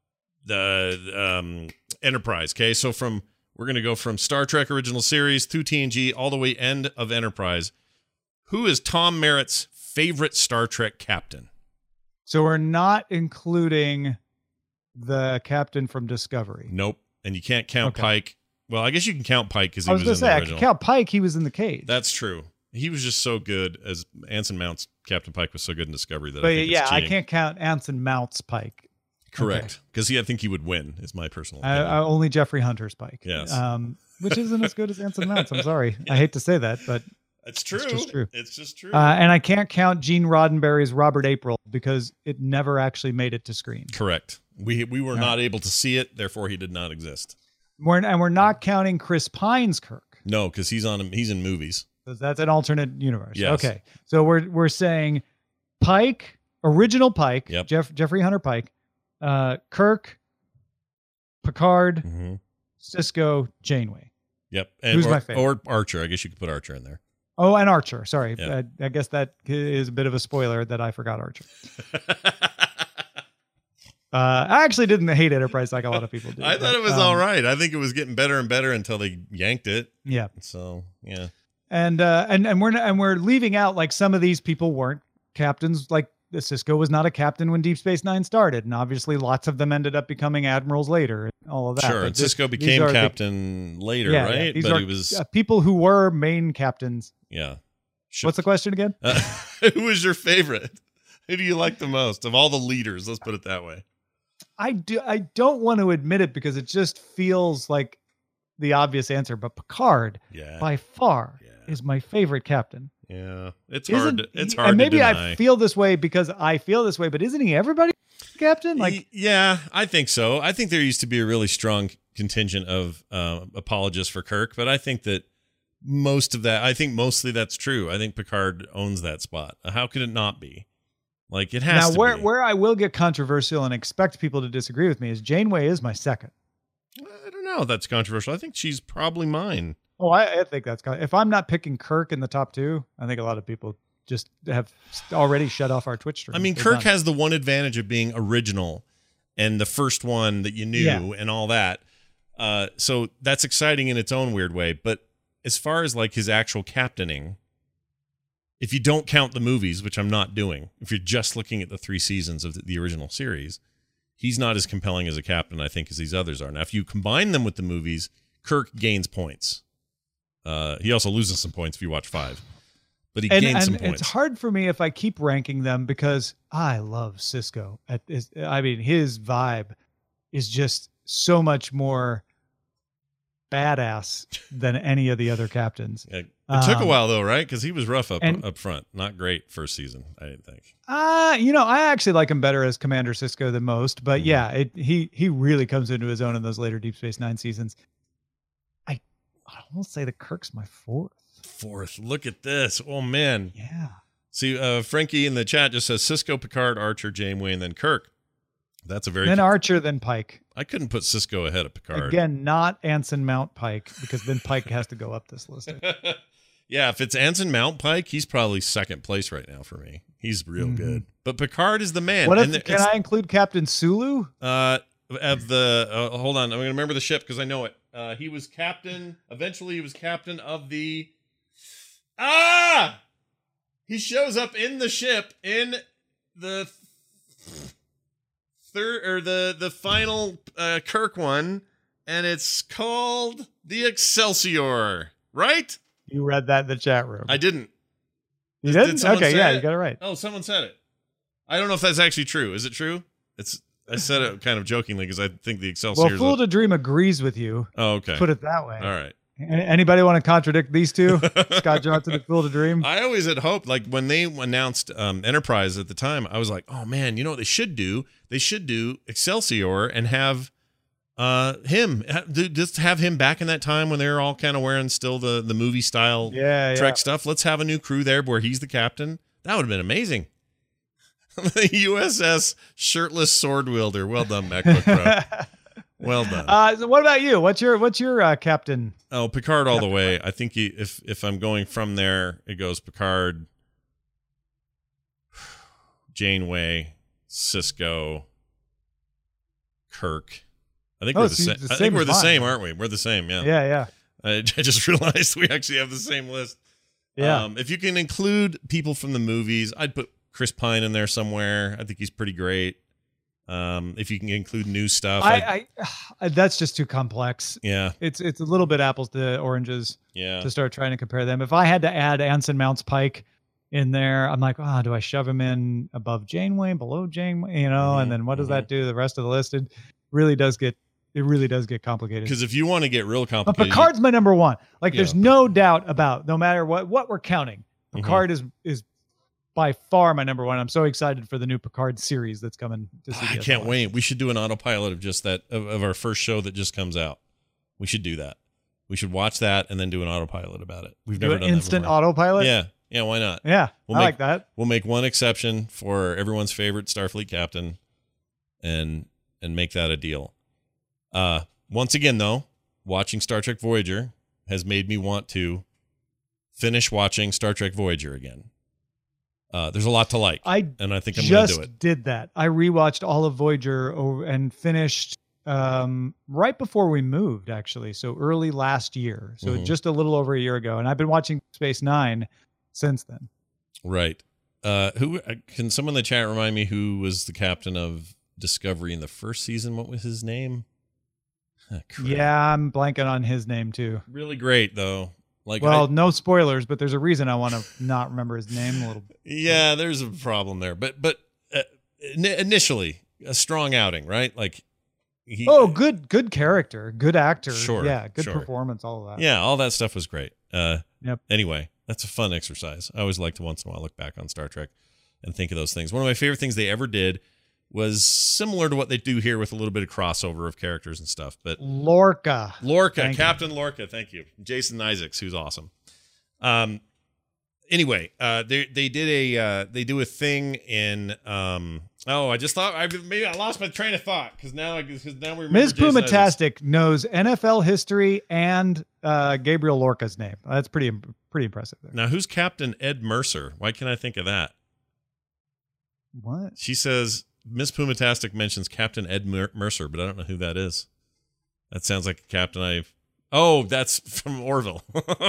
Enterprise, okay? So we're going to go from Star Trek Original Series through TNG all the way end of Enterprise. Who is Tom Merritt's favorite Star Trek captain? So we're not including the captain from Discovery. Nope. And you can't count Pike. Well, I guess you can count Pike because he was in the original. I can count Pike. He was in the cage. That's true. He was just so good as Anson Mount's Captain Pike was so good in Discovery that I can't count Anson Mount's Pike. Correct. Because I think he would win, is my personal opinion. Only Jeffrey Hunter's Pike. Yes. Which isn't as good as Anson Mount's. I'm sorry. I hate to say that, but it's true. It's just true. It's just true. And I can't count Gene Roddenberry's Robert April because it never actually made it to screen. Correct. We were not able to see it, therefore he did not exist. We're not counting Chris Pine's Kirk. No, because he's in movies. Because that's an alternate universe. Yes. Okay. So we're saying Pike, original Pike, yep. Jeffrey Hunter Pike, Kirk, Picard, Sisko, Janeway. Yep. Who's my favorite? Or Archer. I guess you could put Archer in there. Oh, and Archer. Sorry. Yep. I guess that is a bit of a spoiler that I forgot Archer. I actually didn't hate Enterprise like a lot of people did. I thought it was all right. I think it was getting better and better until they yanked it. Yeah. So, yeah. And we're leaving out like some of these people weren't captains. Like Sisko was not a captain when Deep Space Nine started, and obviously lots of them ended up becoming admirals later. And all of that. Sure, and Sisko became captain later, right? Yeah, but he was people who were main captains. Yeah. What's the question again? Who was your favorite? Who do you like the most of all the leaders? Let's put it that way. I don't want to admit it because it just feels like the obvious answer, but Picard, by far, is my favorite captain. Yeah, it's hard. It's hard. And maybe to deny. I feel this way because I feel this way, but isn't he everybody's captain? Like, yeah, I think so. I think there used to be a really strong contingent of apologists for Kirk, but I think that mostly that's true. I think Picard owns that spot. How could it not be? Like, it has to be. Where I will get controversial and expect people to disagree with me is Janeway is my second. I don't know if that's controversial. I think she's probably mine. Oh, I think that's if I'm not picking Kirk in the top two, I think a lot of people just have already shut off our Twitch stream. I mean, Kirk has the one advantage of being original and the first one that you knew and all that. So that's exciting in its own weird way. But as far as like his actual captaining, if you don't count the movies, which I'm not doing, if you're just looking at the 3 seasons of the original series, he's not as compelling as a captain, I think, as these others are. Now, if you combine them with the movies, Kirk gains points. He also loses some points if you watch 5. But he gains some points. It's hard for me if I keep ranking them because I love Sisko. I mean, his vibe is just so much more badass than any of the other captains. Yeah. It took a while though, right? Because he was rough up front. Not great first season, I didn't think. I actually like him better as Commander Sisko than most. But he really comes into his own in those later Deep Space Nine seasons. I almost say that Kirk's my fourth. Look at this. Oh man. Yeah. See, Frankie in the chat just says Sisko, Picard, Archer, Janeway, and then Kirk. That's a very then Archer, then Pike. I couldn't put Sisko ahead of Picard. Again, not Anson Mount Pike, because then Pike has to go up this list. Yeah, if it's Anson Mount Pike, he's probably second place right now for me. He's real good. But Picard is the man. Can I include Captain Sulu? Hold on, I'm going to remember the ship because I know it. He was captain. Eventually, he was captain of the. He shows up in the ship in the third or the final Kirk one, and it's called the Excelsior, right? You read that in the chat room. I didn't. You didn't? Okay, yeah, you got it right. Oh, someone said it. I don't know if that's actually true. Is it true? I said it kind of jokingly because I think the Excelsior. Well, Fool to Dream agrees with you. Oh, okay. Put it that way. All right. Anybody want to contradict these two? Scott Johnson and Field of Dream? I always had hoped, like when they announced Enterprise at the time, I was like, oh man, you know what they should do? They should do Excelsior and have just have him back in that time when they were all kind of wearing still the movie style Trek stuff. Let's have a new crew there where he's the captain. That would have been amazing. The USS shirtless sword wielder. Well done, MacBook Pro. Well done. So what about you? What's your captain? Oh, Picard all the way. I think if I'm going from there, it goes Picard, Janeway, Cisco, Kirk. I think we're the same. I think we're the same, aren't we? We're the same. Yeah. Yeah. I just realized we actually have the same list. Yeah. If you can include people from the movies, I'd put Chris Pine in there somewhere. I think he's pretty great. If you can include new stuff, that's just too complex. Yeah, it's a little bit apples to oranges. Yeah, to start trying to compare them. If I had to add Anson Mounts Pike in there, I'm like, do I shove him in above Janeway, below Janeway? And then what does that do? The rest of the list, it really does get complicated. Because if you want to get real complicated, but Picard's my number one. Like, there's no doubt about, no matter what we're counting, Picard is by far my number one. I'm so excited for the new Picard series that's coming to CBS. I can't wait. We should do an autopilot of just that, of our first show that just comes out. We should do that. We should watch that and then do an autopilot about it. We've never done instant that before. Autopilot? Yeah, why not? Yeah, I like that. We'll make one exception for everyone's favorite Starfleet captain and make that a deal. Once again, though, watching Star Trek Voyager has made me want to finish watching Star Trek Voyager again. There's a lot to like, and I think I'm going to do it. Just did that. I rewatched all of Voyager and finished right before we moved, actually. So early last year. So just a little over a year ago. And I've been watching Space Nine since then. Right. Who can someone in the chat remind me who was the captain of Discovery in the first season? What was his name? Yeah, I'm blanking on his name too. Really great though. Like, no spoilers, but there's a reason I want to not remember his name a little bit. Yeah, there's a problem there. But initially, a strong outing, right? Like, good character, good actor. Sure. Yeah, good performance, all of that. Yeah, all that stuff was great. Yep. Anyway, that's a fun exercise. I always like to once in a while look back on Star Trek and think of those things. One of my favorite things they ever did was similar to what they do here with a little bit of crossover of characters and stuff. But Lorca, Captain Lorca, thank you. Jason Isaacs, who's awesome. Anyway, they do a thing in I just thought maybe I lost my train of thought because now we remember Ms. Pumatastic knows NFL history and Gabriel Lorca's name. That's pretty impressive there. Now, who's Captain Ed Mercer? Why can't I think of that? What? She says Ms. Pumatastic mentions Captain Ed Mercer, but I don't know who that is. That sounds like a captain that's from Orville.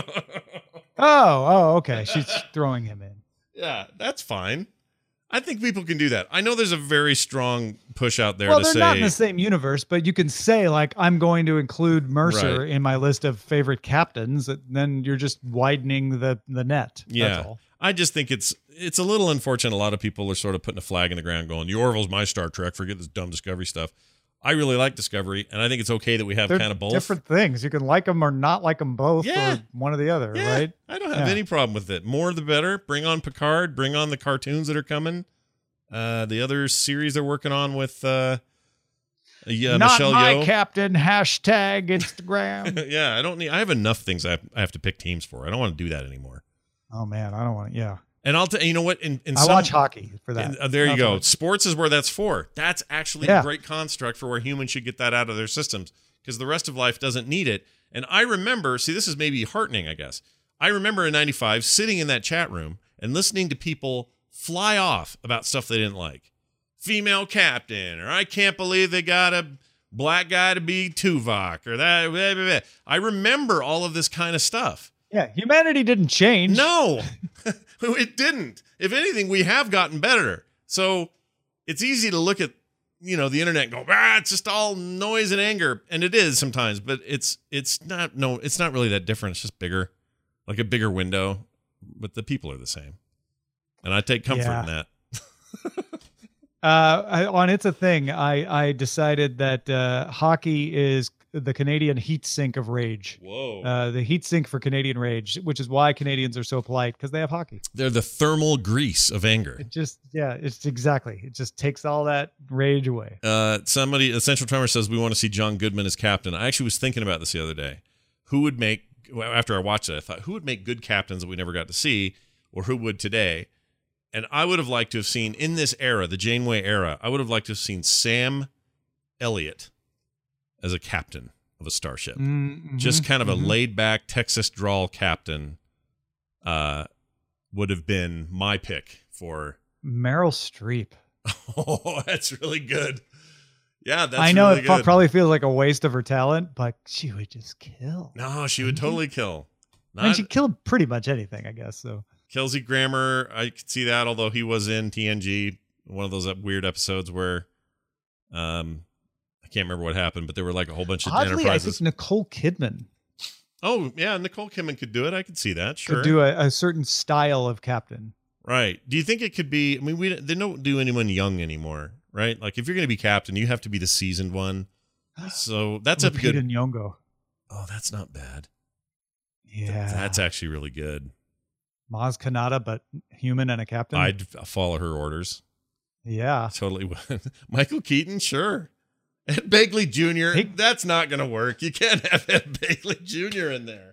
Okay. She's throwing him in. Yeah, that's fine. I think people can do that. I know there's a very strong push out there to say... Well, they're not in the same universe, but you can say, like, I'm going to include Mercer in my list of favorite captains. Then you're just widening the net. Yeah. That's all. I just think it's a little unfortunate. A lot of people are sort of putting a flag in the ground going, the Orville's my Star Trek. Forget this dumb Discovery stuff. I really like Discovery, and I think it's okay that we have kind of both. Different things. You can like them or not like them both, or one or the other, right? I don't have any problem with it. More the better. Bring on Picard. Bring on the cartoons that are coming. The other series they're working on with not Michelle my Yeoh. captain, #Instagram. Yeah, I have enough things I have to pick teams for. I don't want to do that anymore. Oh, man, I don't want to, yeah. And I'll tell you know what? I watch hockey for that. There you go. Sports is where that's for. That's actually a great construct for where humans should get that out of their systems because the rest of life doesn't need it. And I remember, this is maybe heartening, I guess. I remember in 95 sitting in that chat room and listening to people fly off about stuff they didn't like. Female captain, or I can't believe they got a black guy to be Tuvok, or that. Blah, blah, blah. I remember all of this kind of stuff. Yeah, humanity didn't change. No, it didn't. If anything, we have gotten better. So it's easy to look at, the internet and go, it's just all noise and anger. And it is sometimes, but it's not really that different. It's just bigger, like a bigger window, but the people are the same. And I take comfort in that. On It's a Thing, I decided that hockey is the Canadian heat sink of rage. Whoa. The heat sink for Canadian rage, which is why Canadians are so polite, because they have hockey. They're the thermal grease of anger. It just takes all that rage away. Somebody, Essential Tremor says we want to see John Goodman as captain. I actually was thinking about this the other day. After I watched it, I thought, who would make good captains that we never got to see, or who would today? And I would have liked to have seen, in this era, the Janeway era, I would have liked to have seen Sam Elliott as a captain of a starship. Mm-hmm, just kind of a laid-back Texas drawl captain would have been my pick for... Meryl Streep. Oh, that's really good. Yeah, that's I know really it good. probably feels like a waste of her talent, but she would just kill. No, she would totally kill. And she killed pretty much anything, I guess. So Kelsey Grammer, I could see that, although he was in TNG, one of those weird episodes where I can't remember what happened, but there were like a whole bunch of oddly, Enterprises. I think Nicole Kidman. Oh, yeah, Nicole Kidman could do it. I could see that, sure. Could do a certain style of captain. Right. Do you think it could be, I mean, they don't do anyone young anymore, right? Like, if you're going to be captain, you have to be the seasoned one. So that's a good... Nyong'o. Oh, that's not bad. Yeah. That's actually really good. Maz Kanata, but human and a captain. I'd follow her orders. Yeah. Totally would. Michael Keaton, sure. Ed Begley Jr., that's not going to work. You can't have Ed Begley Jr. in there.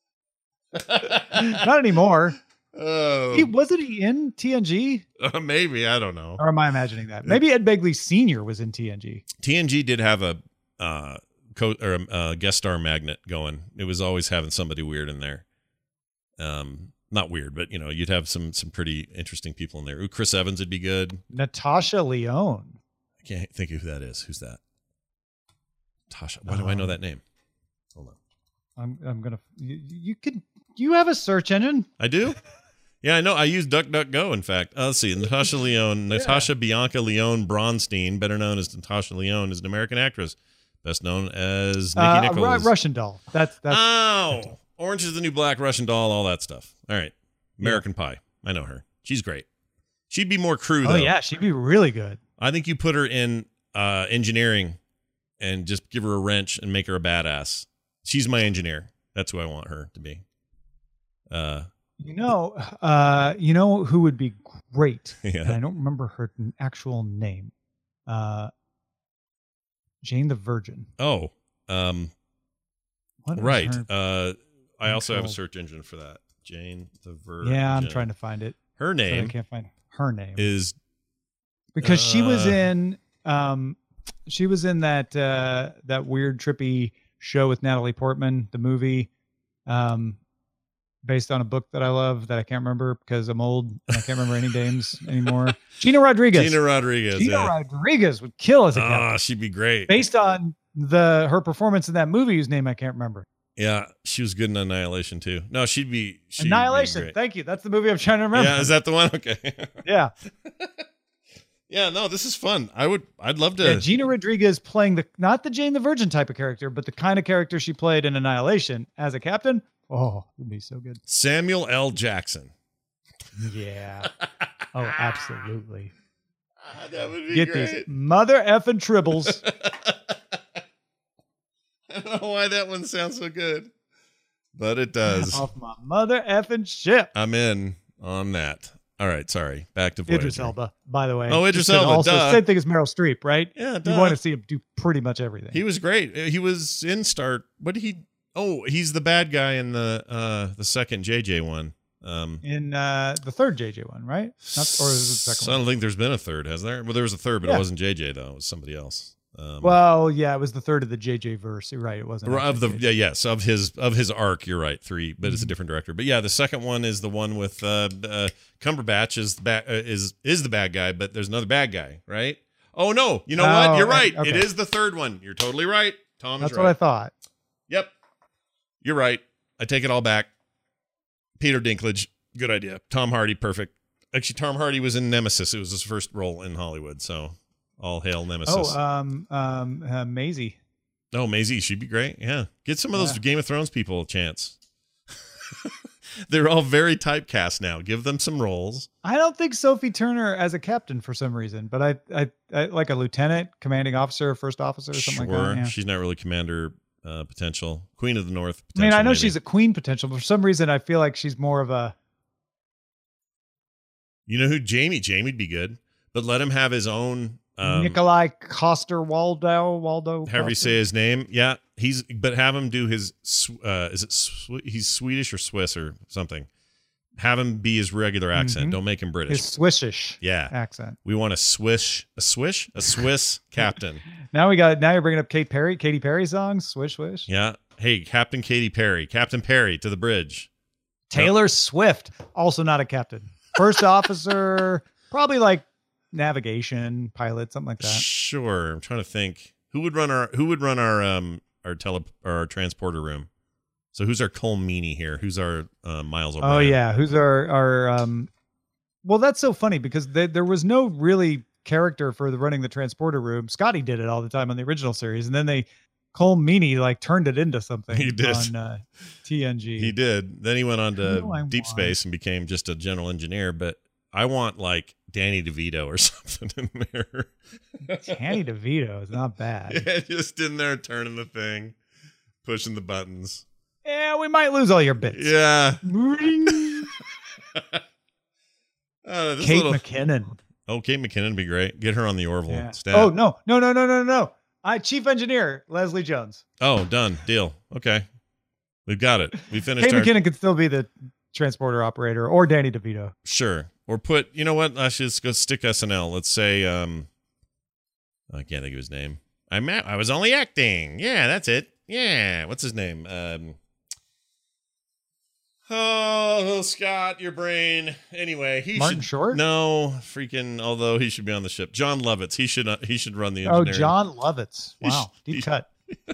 Not anymore. Oh. Wasn't he in TNG? Maybe. I don't know. Or am I imagining that? Maybe Ed Begley Sr. was in TNG. TNG did have a guest star magnet going. It was always having somebody weird in there. Not weird, but you'd have some pretty interesting people in there. Ooh, Chris Evans would be good. Natasha Lyonne. I can't think of who that is. Who's that? Tasha. Why do I know that name? Hold on. I'm gonna. You have a search engine? I do. Yeah, I know. I use DuckDuckGo. In fact, let's see. Natasha Lyonne, Natasha Bianca Lyonne Bronstein, better known as Natasha Lyonne, is an American actress, best known as Nikki Nichols. Russian Doll. That's Orange is the New Black, Russian Doll, all that stuff. All right. American Pie. I know her. She's great. She'd be more crew, though. Oh, yeah. She'd be really good. I think you put her in engineering and just give her a wrench and make her a badass. She's my engineer. That's who I want her to be. You know who would be great? Yeah. And I don't remember her actual name. Jane the Virgin. Oh. What right. Her I also have a search engine for that. Jane the Virgin. Yeah, I'm trying to find it. Her name. I can't find her name. Is because she was in that weird trippy show with Natalie Portman, the movie, based on a book that I love that I can't remember because I'm old and I can't remember any names anymore. Gina Rodriguez. Gina Rodriguez would kill as a captain. Ah, she'd be great. Based on her performance in that movie whose name I can't remember. Yeah, she was good in Annihilation too. No, she'd be Annihilation. Be Thank you. That's the movie I'm trying to remember. Yeah, is that the one? Okay. Yeah. Yeah, no, this is fun. I'd love to. Yeah, Gina Rodriguez playing not the Jane the Virgin type of character, but the kind of character she played in Annihilation as a captain. Oh, it'd be so good. Samuel L. Jackson. Yeah. Oh, absolutely. That would be Get great. these mother effing tribbles. I don't know why that one sounds so good, but it does. Off my mother effing ship. I'm in on that. All right, sorry. Back to Voyager. Idris Elba, by the way. Oh, Idris Elba. Also, duh. same thing as Meryl Streep, right? Yeah, You want to see him do pretty much everything. He was great. He was in Star. What did he? Oh, he's the bad guy in the second JJ one. In the third JJ one, right? Or is it the second I one? don't think there's been a third, has there? Well, there was a third, but Yeah. it wasn't JJ though. It was somebody else. Well, yeah, it was the third of the JJ verse. You're right. It wasn't of the JJ. yes of his arc. You're right. 3, but it's a different director. But yeah, the second one is the one with Cumberbatch is the bad guy, but there's another bad guy, right? Oh no, you know what? You're right. Okay. It is the third one. You're totally right. Tom's That's right. what I thought. Yep, you're right. I take it all back. Peter Dinklage, good idea. Tom Hardy, perfect. Actually, Tom Hardy was in Nemesis. It was his first role in Hollywood, so. All hail Nemesis. Maisie. Oh, Maisie, she'd be great. Yeah. Get some of those Game of Thrones people a chance. They're all very typecast now. Give them some roles. I don't think Sophie Turner as a captain for some reason, but I like a lieutenant, commanding officer, first officer, or something like that. Yeah. She's not really commander. potential. Queen of the North I mean, potential. I know maybe. she's a queen potential, but for some reason I feel like she's more of a... You know who? Jamie'd be good, but let him have his own... Nikolai Coster-Waldau. However you say his name. Yeah, but have him do his... he's Swedish or Swiss or something. Have him be his regular accent. Mhm. Don't make him British. His Swishish Yeah. accent. We want a Swiss captain. Now you're bringing up Katy Perry songs. Swish, swish. Yeah. Hey, Captain Katy Perry. Captain Perry to the bridge. Taylor Swift, also not a captain. First officer, probably like navigation pilot, something like that. Sure. I'm trying to think. Who would run our transporter room? So who's our Cole Meany here? Who's our Miles O'Brien? Oh yeah, who's our well, that's so funny because there was no really character for running the transporter room. Scotty did it all the time on the original series, and then Cole Meany like turned it into something. He did. On TNG. He did. Then he went on to Deep Space and became just a general engineer. But I want like Danny DeVito or something in there. Danny DeVito is not bad. Yeah, just in there turning the thing, pushing the buttons. Yeah, we might lose all your bits. Yeah. Kate McKinnon. Oh, Kate McKinnon would be great. Get her on the Orville staff. Oh, no. Chief engineer, Leslie Jones. Oh, done. Deal. Okay. We've got it. We finished. Kate McKinnon could still be the transporter operator or Danny DeVito. Sure. Or you know what? Let's just go stick SNL. Let's say, I can't think of his name. I was only acting. Yeah, that's it. Yeah. What's his name? Oh, Scott, your brain. Anyway, Martin Short? No, freaking. Although he should be on the ship. John Lovitz. He should run the engineering. Oh, John Lovitz. Wow, deep cut.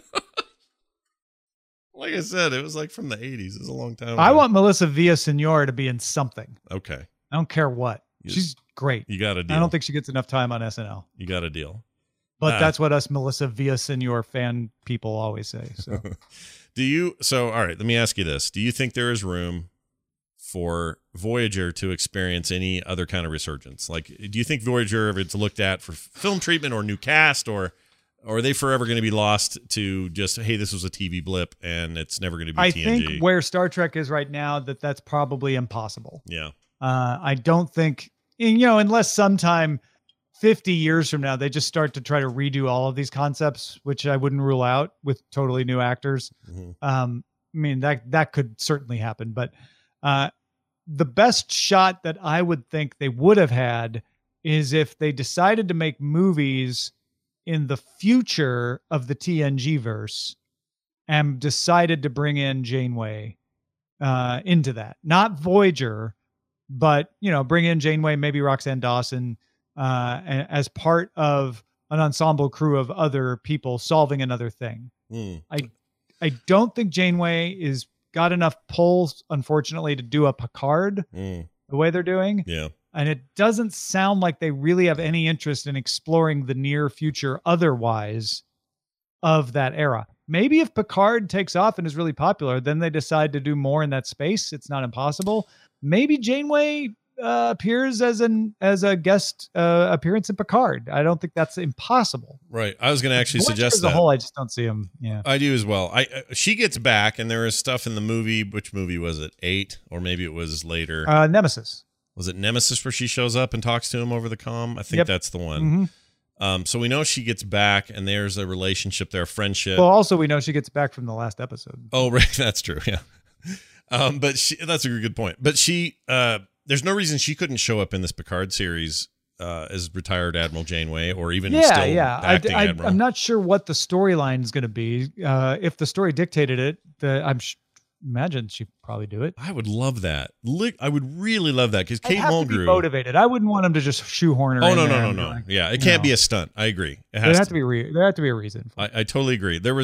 Like I said, it was like from the 80s. It was a long time ago. I want Melissa Villaseñor to be in something. Okay. I don't care what. She's great. You got a deal. I don't think she gets enough time on SNL. You got a deal. But that's what us Melissa Villaseñor fan people always say. So. All right, let me ask you this. Do you think there is room for Voyager to experience any other kind of resurgence? Like, do you think Voyager, if it's looked at for film treatment or new cast, or are they forever going to be lost to just, hey, this was a TV blip and it's never going to be TNG? I think where Star Trek is right now, that's probably impossible. Yeah. I don't think, unless sometime 50 years from now, they just start to try to redo all of these concepts, which I wouldn't rule out with totally new actors. Mm-hmm. I mean, that could certainly happen, but the best shot that I would think they would have had is if they decided to make movies in the future of the TNG verse and decided to bring in Janeway into that, not Voyager, but, bring in Janeway, maybe Roxanne Dawson, as part of an ensemble crew of other people solving another thing. I don't think Janeway is got enough pulls, unfortunately, to do a Picard the way they're doing. Yeah. And it doesn't sound like they really have any interest in exploring the near future otherwise of that era. Maybe if Picard takes off and is really popular, then they decide to do more in that space. It's not impossible. Maybe Janeway appears as a guest appearance in Picard. I don't think that's impossible. Right. I was going to actually suggest as a whole, I just don't see him. Yeah, I do as well. She gets back, and there is stuff in the movie. Which movie was it? 8, or maybe it was later. Nemesis. Was it Nemesis where she shows up and talks to him over the comm? I think that's the one. Mm-hmm. So we know she gets back, and there's a relationship there, a friendship. Well, also we know she gets back from the last episode. Oh, right. That's true. Yeah. But that's a good point. But there's no reason she couldn't show up in this Picard series as retired Admiral Janeway, or even still acting Admiral. I'm not sure what the storyline is going to be. If the story dictated it, imagine she'd probably do it. I would love that. I would really love that, because Kate Mulgrew, to be motivated. I wouldn't want him to just shoehorn her. Oh no. Like, yeah, it can't be a stunt. I agree. There has to be a reason. I totally agree. There were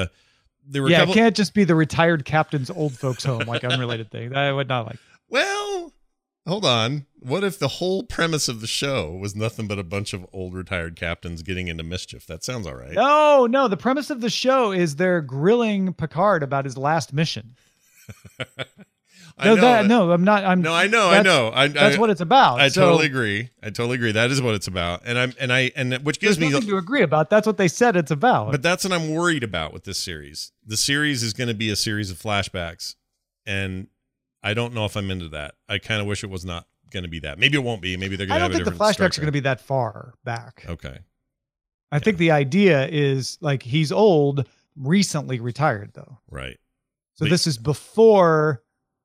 it can't just be the retired captain's old folks home, like unrelated thing. I would not like. Well, hold on. What if the whole premise of the show was nothing but a bunch of old retired captains getting into mischief? That sounds all right. No. The premise of the show is they're grilling Picard about his last mission. I know. I'm not. No, I know. That's what it's about. I totally agree. That is what it's about. And which gives me nothing to agree about. That's what they said it's about. But that's what I'm worried about with this series. The series is going to be a series of flashbacks, and I don't know if I'm into that. I kind of wish it was not going to be that. Maybe it won't be. Maybe they're going to have a different. I don't think the flashbacks are going to be that far back. Okay. I think the idea is like he's old, recently retired though. Right. So this is before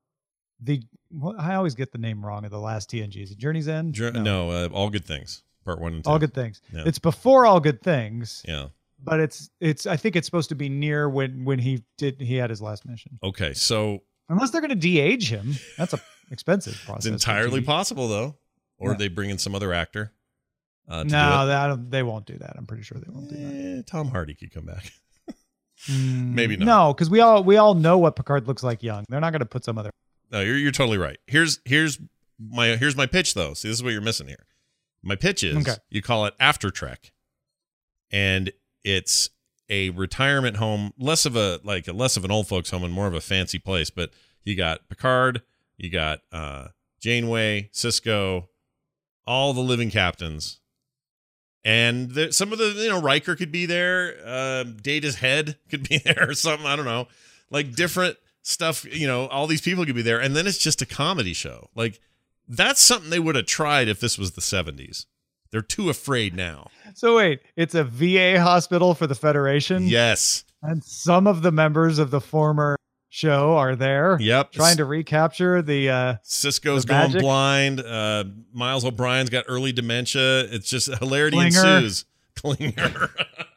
I always get the name wrong of the last TNG. Is it Journey's End? No, All Good Things, Part 1 and 2. All Good Things. Yeah. It's before All Good Things. Yeah. But it's I think it's supposed to be near when he had his last mission. Okay, so unless they're going to de-age him, that's a expensive process. It's entirely possible though, or they bring in some other actor. They won't do that. I'm pretty sure they won't do that. Tom Hardy could come back. Maybe not. No, because we all know what Picard looks like young. They're not going to put some other. No, you're totally right. Here's my pitch though. See, this is what you're missing here. My pitch is you call it After Trek, and it's a retirement home, less of an old folks home and more of a fancy place. But you got Picard, you got Janeway, Sisko, all the living captains. And some of the, Riker could be there. Data's head could be there or something. I don't know. Like different stuff, all these people could be there. And then it's just a comedy show. Like that's something they would have tried if this was the 70s. They're too afraid now. So wait, it's a VA hospital for the Federation? Yes. And some of the members of the former show are there. Yep. Trying to recapture the Cisco's going blind. Miles O'Brien's got early dementia. It's just hilarity Klinger. Ensues. Klinger.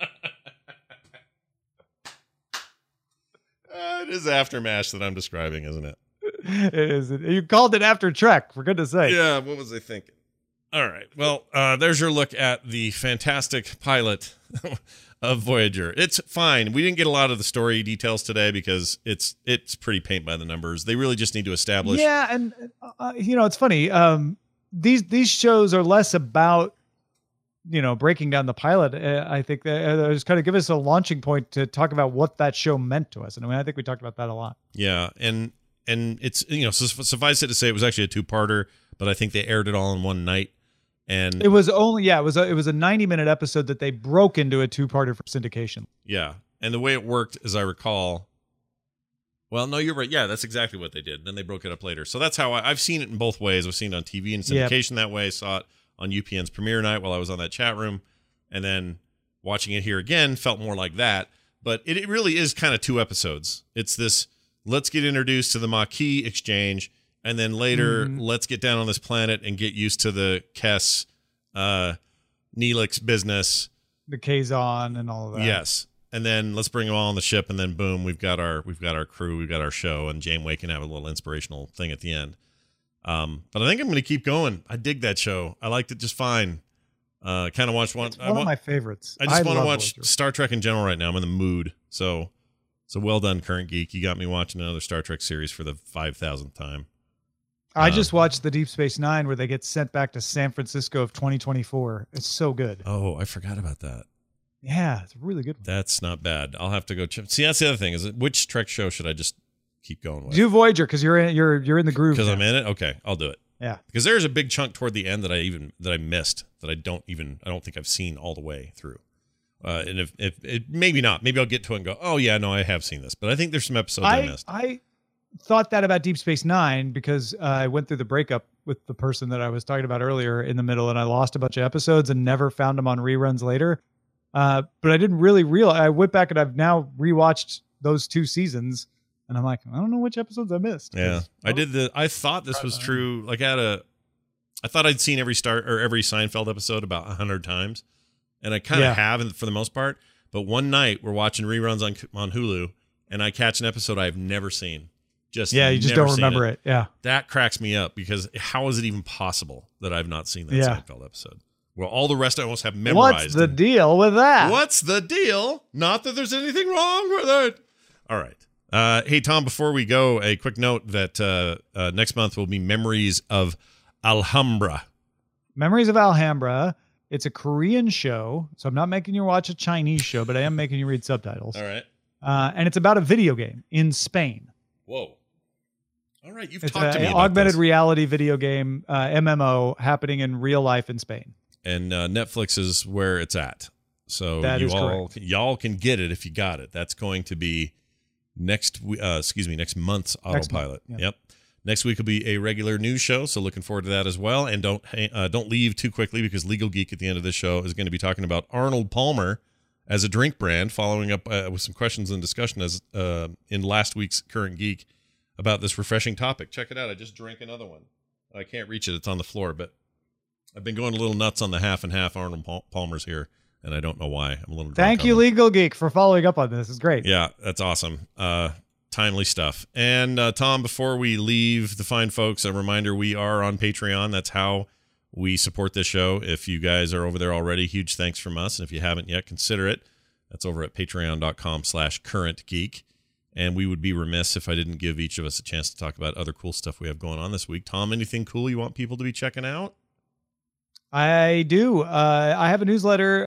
It is Aftermath that I'm describing, isn't it? It is. You called it After Trek, for goodness sake. Yeah, what was I thinking? All right. Well, there's your look at the fantastic pilot of Voyager. It's fine. We didn't get a lot of the story details today because it's pretty paint by the numbers. They really just need to establish. Yeah, and it's funny. These shows are less about breaking down the pilot. I think they just kind of give us a launching point to talk about what that show meant to us. And I think we talked about that a lot. Yeah, and it's suffice it to say it was actually a two-parter, but I think they aired it all in one night. And it was only it was a 90-minute episode that they broke into a two-parter for syndication. Yeah, and the way it worked, as I recall, well, no, you're right. Yeah, that's exactly what they did. Then they broke it up later. So that's how I've seen it in both ways. I've seen it on TV and syndication that way. Saw it on UPN's premiere night while I was on that chat room, and then watching it here again felt more like that. But it really is kind of two episodes. It's this: let's get introduced to the Maquis exchange. And then later, let's get down on this planet and get used to the Kess, Neelix business. The Kazon and all of that. Yes. And then let's bring them all on the ship, and then boom, we've got our crew, we've got our show, and Janeway can have a little inspirational thing at the end. But I think I'm going to keep going. I dig that show. I liked it just fine. Kind of watched one. It's one of my favorites. I just want to watch Star Trek in general right now. I'm in the mood. So well done, Current Geek. You got me watching another Star Trek series for the 5,000th time. I just watched the Deep Space Nine where they get sent back to San Francisco of 2024. It's so good. Oh, I forgot about that. Yeah, it's a really good one. That's not bad. I'll have to go check. See, that's the other thing. Is which Trek show should I just keep going with? Do Voyager because you're in the groove. Because I'm in it. Okay, I'll do it. Yeah. Because there's a big chunk toward the end that I missed that I don't think I've seen all the way through. And if it maybe not, maybe I'll get to it and go, oh yeah, no, I have seen this. But I think there's some episodes I missed. I thought that about Deep Space Nine because I went through the breakup with the person that I was talking about earlier in the middle, and I lost a bunch of episodes and never found them on reruns later. But I didn't really realize. I went back and I've now rewatched those 2 seasons, and I'm like, I don't know which episodes I missed. Yeah, I thought this was true. Like I thought I'd seen every Seinfeld episode about 100 times, and I kind of have for the most part. But one night we're watching reruns on Hulu, and I catch an episode I've never seen. You just don't remember it. Yeah. That cracks me up because how is it even possible that I've not seen that Seinfeld episode? Well, all the rest I almost have memorized. What's the deal with that? What's the deal? Not that there's anything wrong with it. All right. Hey, Tom, before we go, a quick note that next month will be Memories of Alhambra. Memories of Alhambra. It's a Korean show, so I'm not making you watch a Chinese show, but I am making you read subtitles. All right. And it's about a video game in Spain. Whoa. All right, you've It's talked to me an about augmented this. reality video game, MMO, happening in real life in Spain. And Netflix is where it's at. So That is correct. y'all can get it if you got it. That's going to be next month's Autopilot. Yeah. Yep. Next week will be a regular news show, so looking forward to that as well. And don't leave too quickly, because Legal Geek at the end of this show is going to be talking about Arnold Palmer as a drink brand, following up with some questions and discussion as in last week's Current Geek about this refreshing topic. Check it out. I just drank another one. I can't reach it. It's on the floor, but I've been going a little nuts on the half and half Arnold Palmer's here, and I don't know why. I'm a little drunk. Thank you, Legal Geek, for following up on this. It's great. Yeah, that's awesome. Timely stuff. And Tom, before we leave the fine folks, a reminder, we are on Patreon. That's how we support this show. If you guys are over there already, huge thanks from us. And if you haven't yet, consider it. That's over at patreon.com/currentgeek. And we would be remiss if I didn't give each of us a chance to talk about other cool stuff we have going on this week. Tom, anything cool you want people to be checking out? I do. I have a newsletter,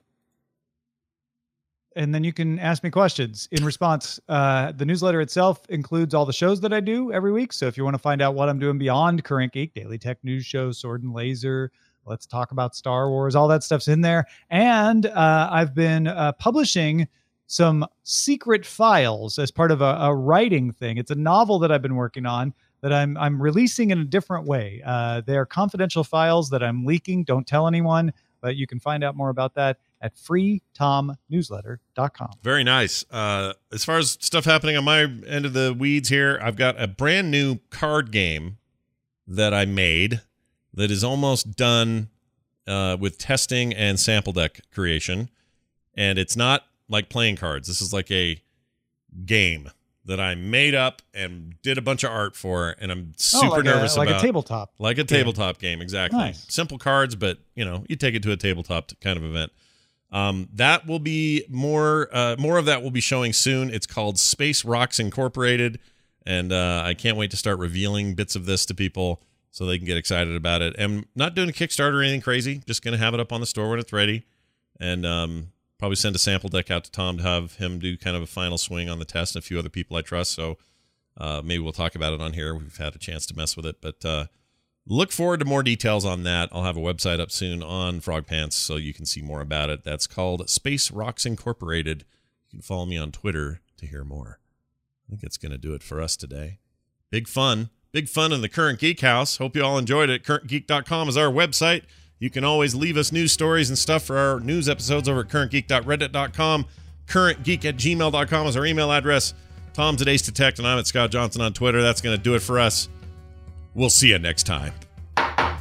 and then you can ask me questions in response. The newsletter itself includes all the shows that I do every week. So if you want to find out what I'm doing beyond Current Geek, Daily Tech News Show, Sword and Laser, Let's Talk About Star Wars, all that stuff's in there. And I've been publishing some secret files as part of a writing thing. It's a novel that I've been working on that I'm releasing in a different way. They are confidential files that I'm leaking. Don't tell anyone, but you can find out more about that at freetomnewsletter.com. Very nice. As far as stuff happening on my end of the weeds here, I've got a brand new card game that I made that is almost done with testing and sample deck creation. And it's not like playing cards. This is like a game that I made up and did a bunch of art for, and I'm super nervous about. Like a tabletop. Like a tabletop game, exactly. Nice. Simple cards, but you take it to a tabletop kind of event. That will be more of that will be showing soon. It's called Space Rocks Incorporated, and I can't wait to start revealing bits of this to people so they can get excited about it. I'm not doing a Kickstarter or anything crazy, just going to have it up on the store when it's ready, and probably send a sample deck out to Tom to have him do kind of a final swing on the test, and a few other people I trust. So maybe we'll talk about it on here. We've had a chance to mess with it, but look forward to more details on that. I'll have a website up soon on Frog Pants so you can see more about it. That's called Space Rocks Incorporated. You can follow me on Twitter to hear more. I think that's going to do it for us today. Big fun in the Current Geek House. Hope you all enjoyed it. CurrentGeek.com is our website. You can always leave us news stories and stuff for our news episodes over at currentgeek.reddit.com. Currentgeek@gmail.com is our email address. Tom's at Ace Detect, and I'm at Scott Johnson on Twitter. That's going to do it for us. We'll see you next time. Hi,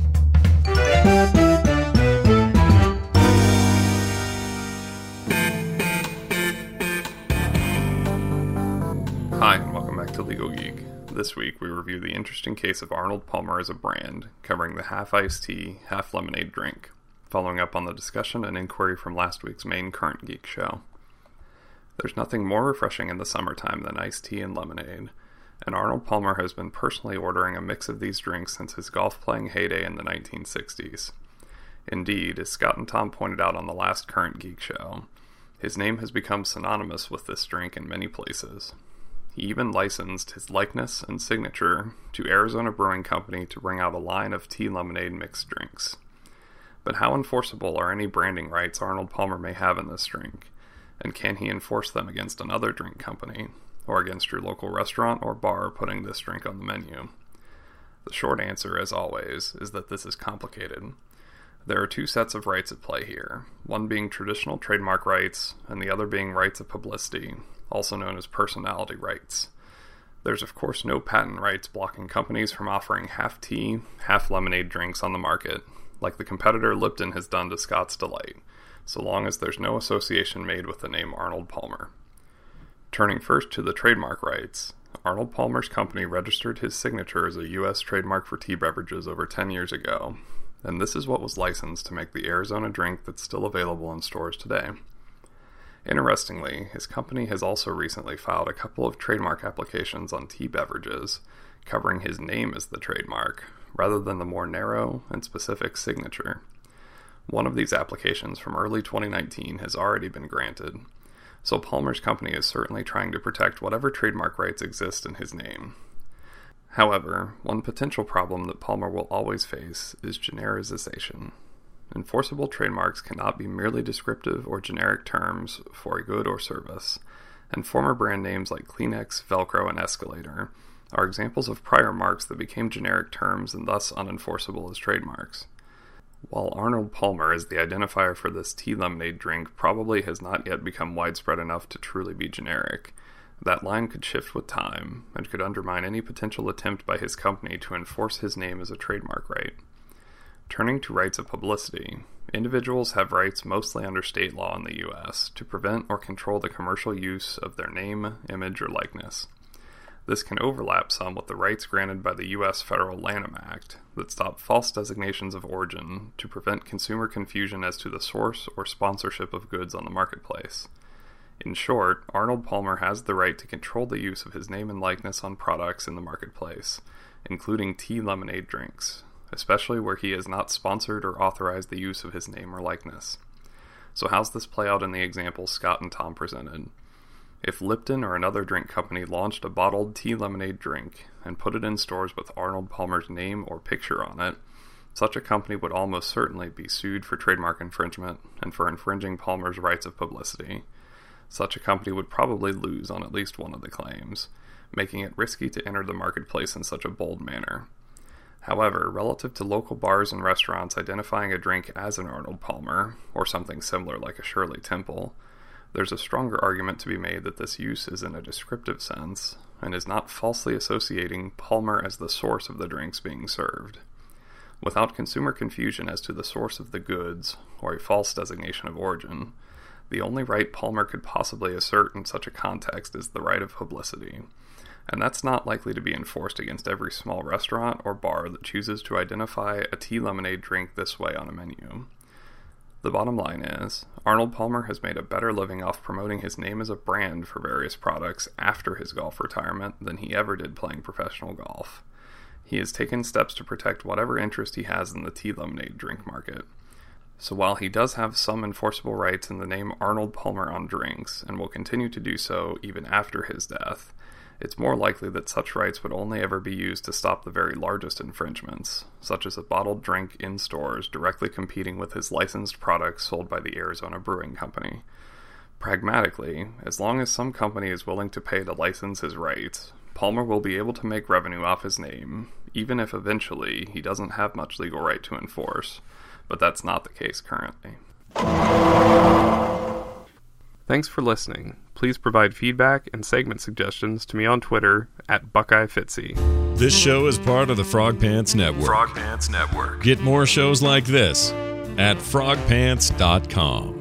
and welcome back to Legal Geek. This week, we review the interesting case of Arnold Palmer as a brand, covering the half iced tea, half lemonade drink, following up on the discussion and inquiry from last week's main Current Geek show. There's nothing more refreshing in the summertime than iced tea and lemonade, and Arnold Palmer has been personally ordering a mix of these drinks since his golf-playing heyday in the 1960s. Indeed, as Scott and Tom pointed out on the last Current Geek show, his name has become synonymous with this drink in many places. He even licensed his likeness and signature to Arizona Brewing Company to bring out a line of tea lemonade mixed drinks. But how enforceable are any branding rights Arnold Palmer may have in this drink? And can he enforce them against another drink company, or against your local restaurant or bar putting this drink on the menu? The short answer, as always, is that this is complicated. There are two sets of rights at play here, one being traditional trademark rights, and the other being rights of publicity, also known as personality rights. There's of course no patent rights blocking companies from offering half tea, half lemonade drinks on the market, like the competitor Lipton has done to Scott's Delight, so long as there's no association made with the name Arnold Palmer. Turning first to the trademark rights, Arnold Palmer's company registered his signature as a U.S. trademark for tea beverages over 10 years ago, and this is what was licensed to make the Arizona drink that's still available in stores today. Interestingly, his company has also recently filed a couple of trademark applications on tea beverages, covering his name as the trademark, rather than the more narrow and specific signature. One of these applications from early 2019 has already been granted, so Palmer's company is certainly trying to protect whatever trademark rights exist in his name. However, one potential problem that Palmer will always face is genericization. Enforceable trademarks cannot be merely descriptive or generic terms for a good or service, and former brand names like Kleenex, Velcro, and Escalator are examples of prior marks that became generic terms and thus unenforceable as trademarks. While Arnold Palmer as the identifier for this tea lemonade drink probably has not yet become widespread enough to truly be generic, that line could shift with time and could undermine any potential attempt by his company to enforce his name as a trademark right. Turning to rights of publicity, individuals have rights mostly under state law in the U.S. to prevent or control the commercial use of their name, image, or likeness. This can overlap some with the rights granted by the U.S. Federal Lanham Act that stop false designations of origin to prevent consumer confusion as to the source or sponsorship of goods on the marketplace. In short, Arnold Palmer has the right to control the use of his name and likeness on products in the marketplace, including tea lemonade drinks, especially where he has not sponsored or authorized the use of his name or likeness. So how's this play out in the example Scott and Tom presented? If Lipton or another drink company launched a bottled tea lemonade drink and put it in stores with Arnold Palmer's name or picture on it, such a company would almost certainly be sued for trademark infringement and for infringing Palmer's rights of publicity. Such a company would probably lose on at least one of the claims, making it risky to enter the marketplace in such a bold manner. However, relative to local bars and restaurants identifying a drink as an Arnold Palmer, or something similar like a Shirley Temple, there's a stronger argument to be made that this use is in a descriptive sense, and is not falsely associating Palmer as the source of the drinks being served. Without consumer confusion as to the source of the goods, or a false designation of origin, the only right Palmer could possibly assert in such a context is the right of publicity, and that's not likely to be enforced against every small restaurant or bar that chooses to identify a tea lemonade drink this way on a menu. The bottom line is, Arnold Palmer has made a better living off promoting his name as a brand for various products after his golf retirement than he ever did playing professional golf. He has taken steps to protect whatever interest he has in the tea lemonade drink market. So while he does have some enforceable rights in the name Arnold Palmer on drinks, and will continue to do so even after his death, it's more likely that such rights would only ever be used to stop the very largest infringements, such as a bottled drink in stores directly competing with his licensed products sold by the Arizona Brewing Company. Pragmatically, as long as some company is willing to pay to license his rights, Palmer will be able to make revenue off his name, even if eventually he doesn't have much legal right to enforce. But that's not the case currently. Thanks for listening. Please provide feedback and segment suggestions to me on Twitter @BuckeyeFitzy. This show is part of the Frog Pants Network. Frog Pants Network. Get more shows like this at frogpants.com.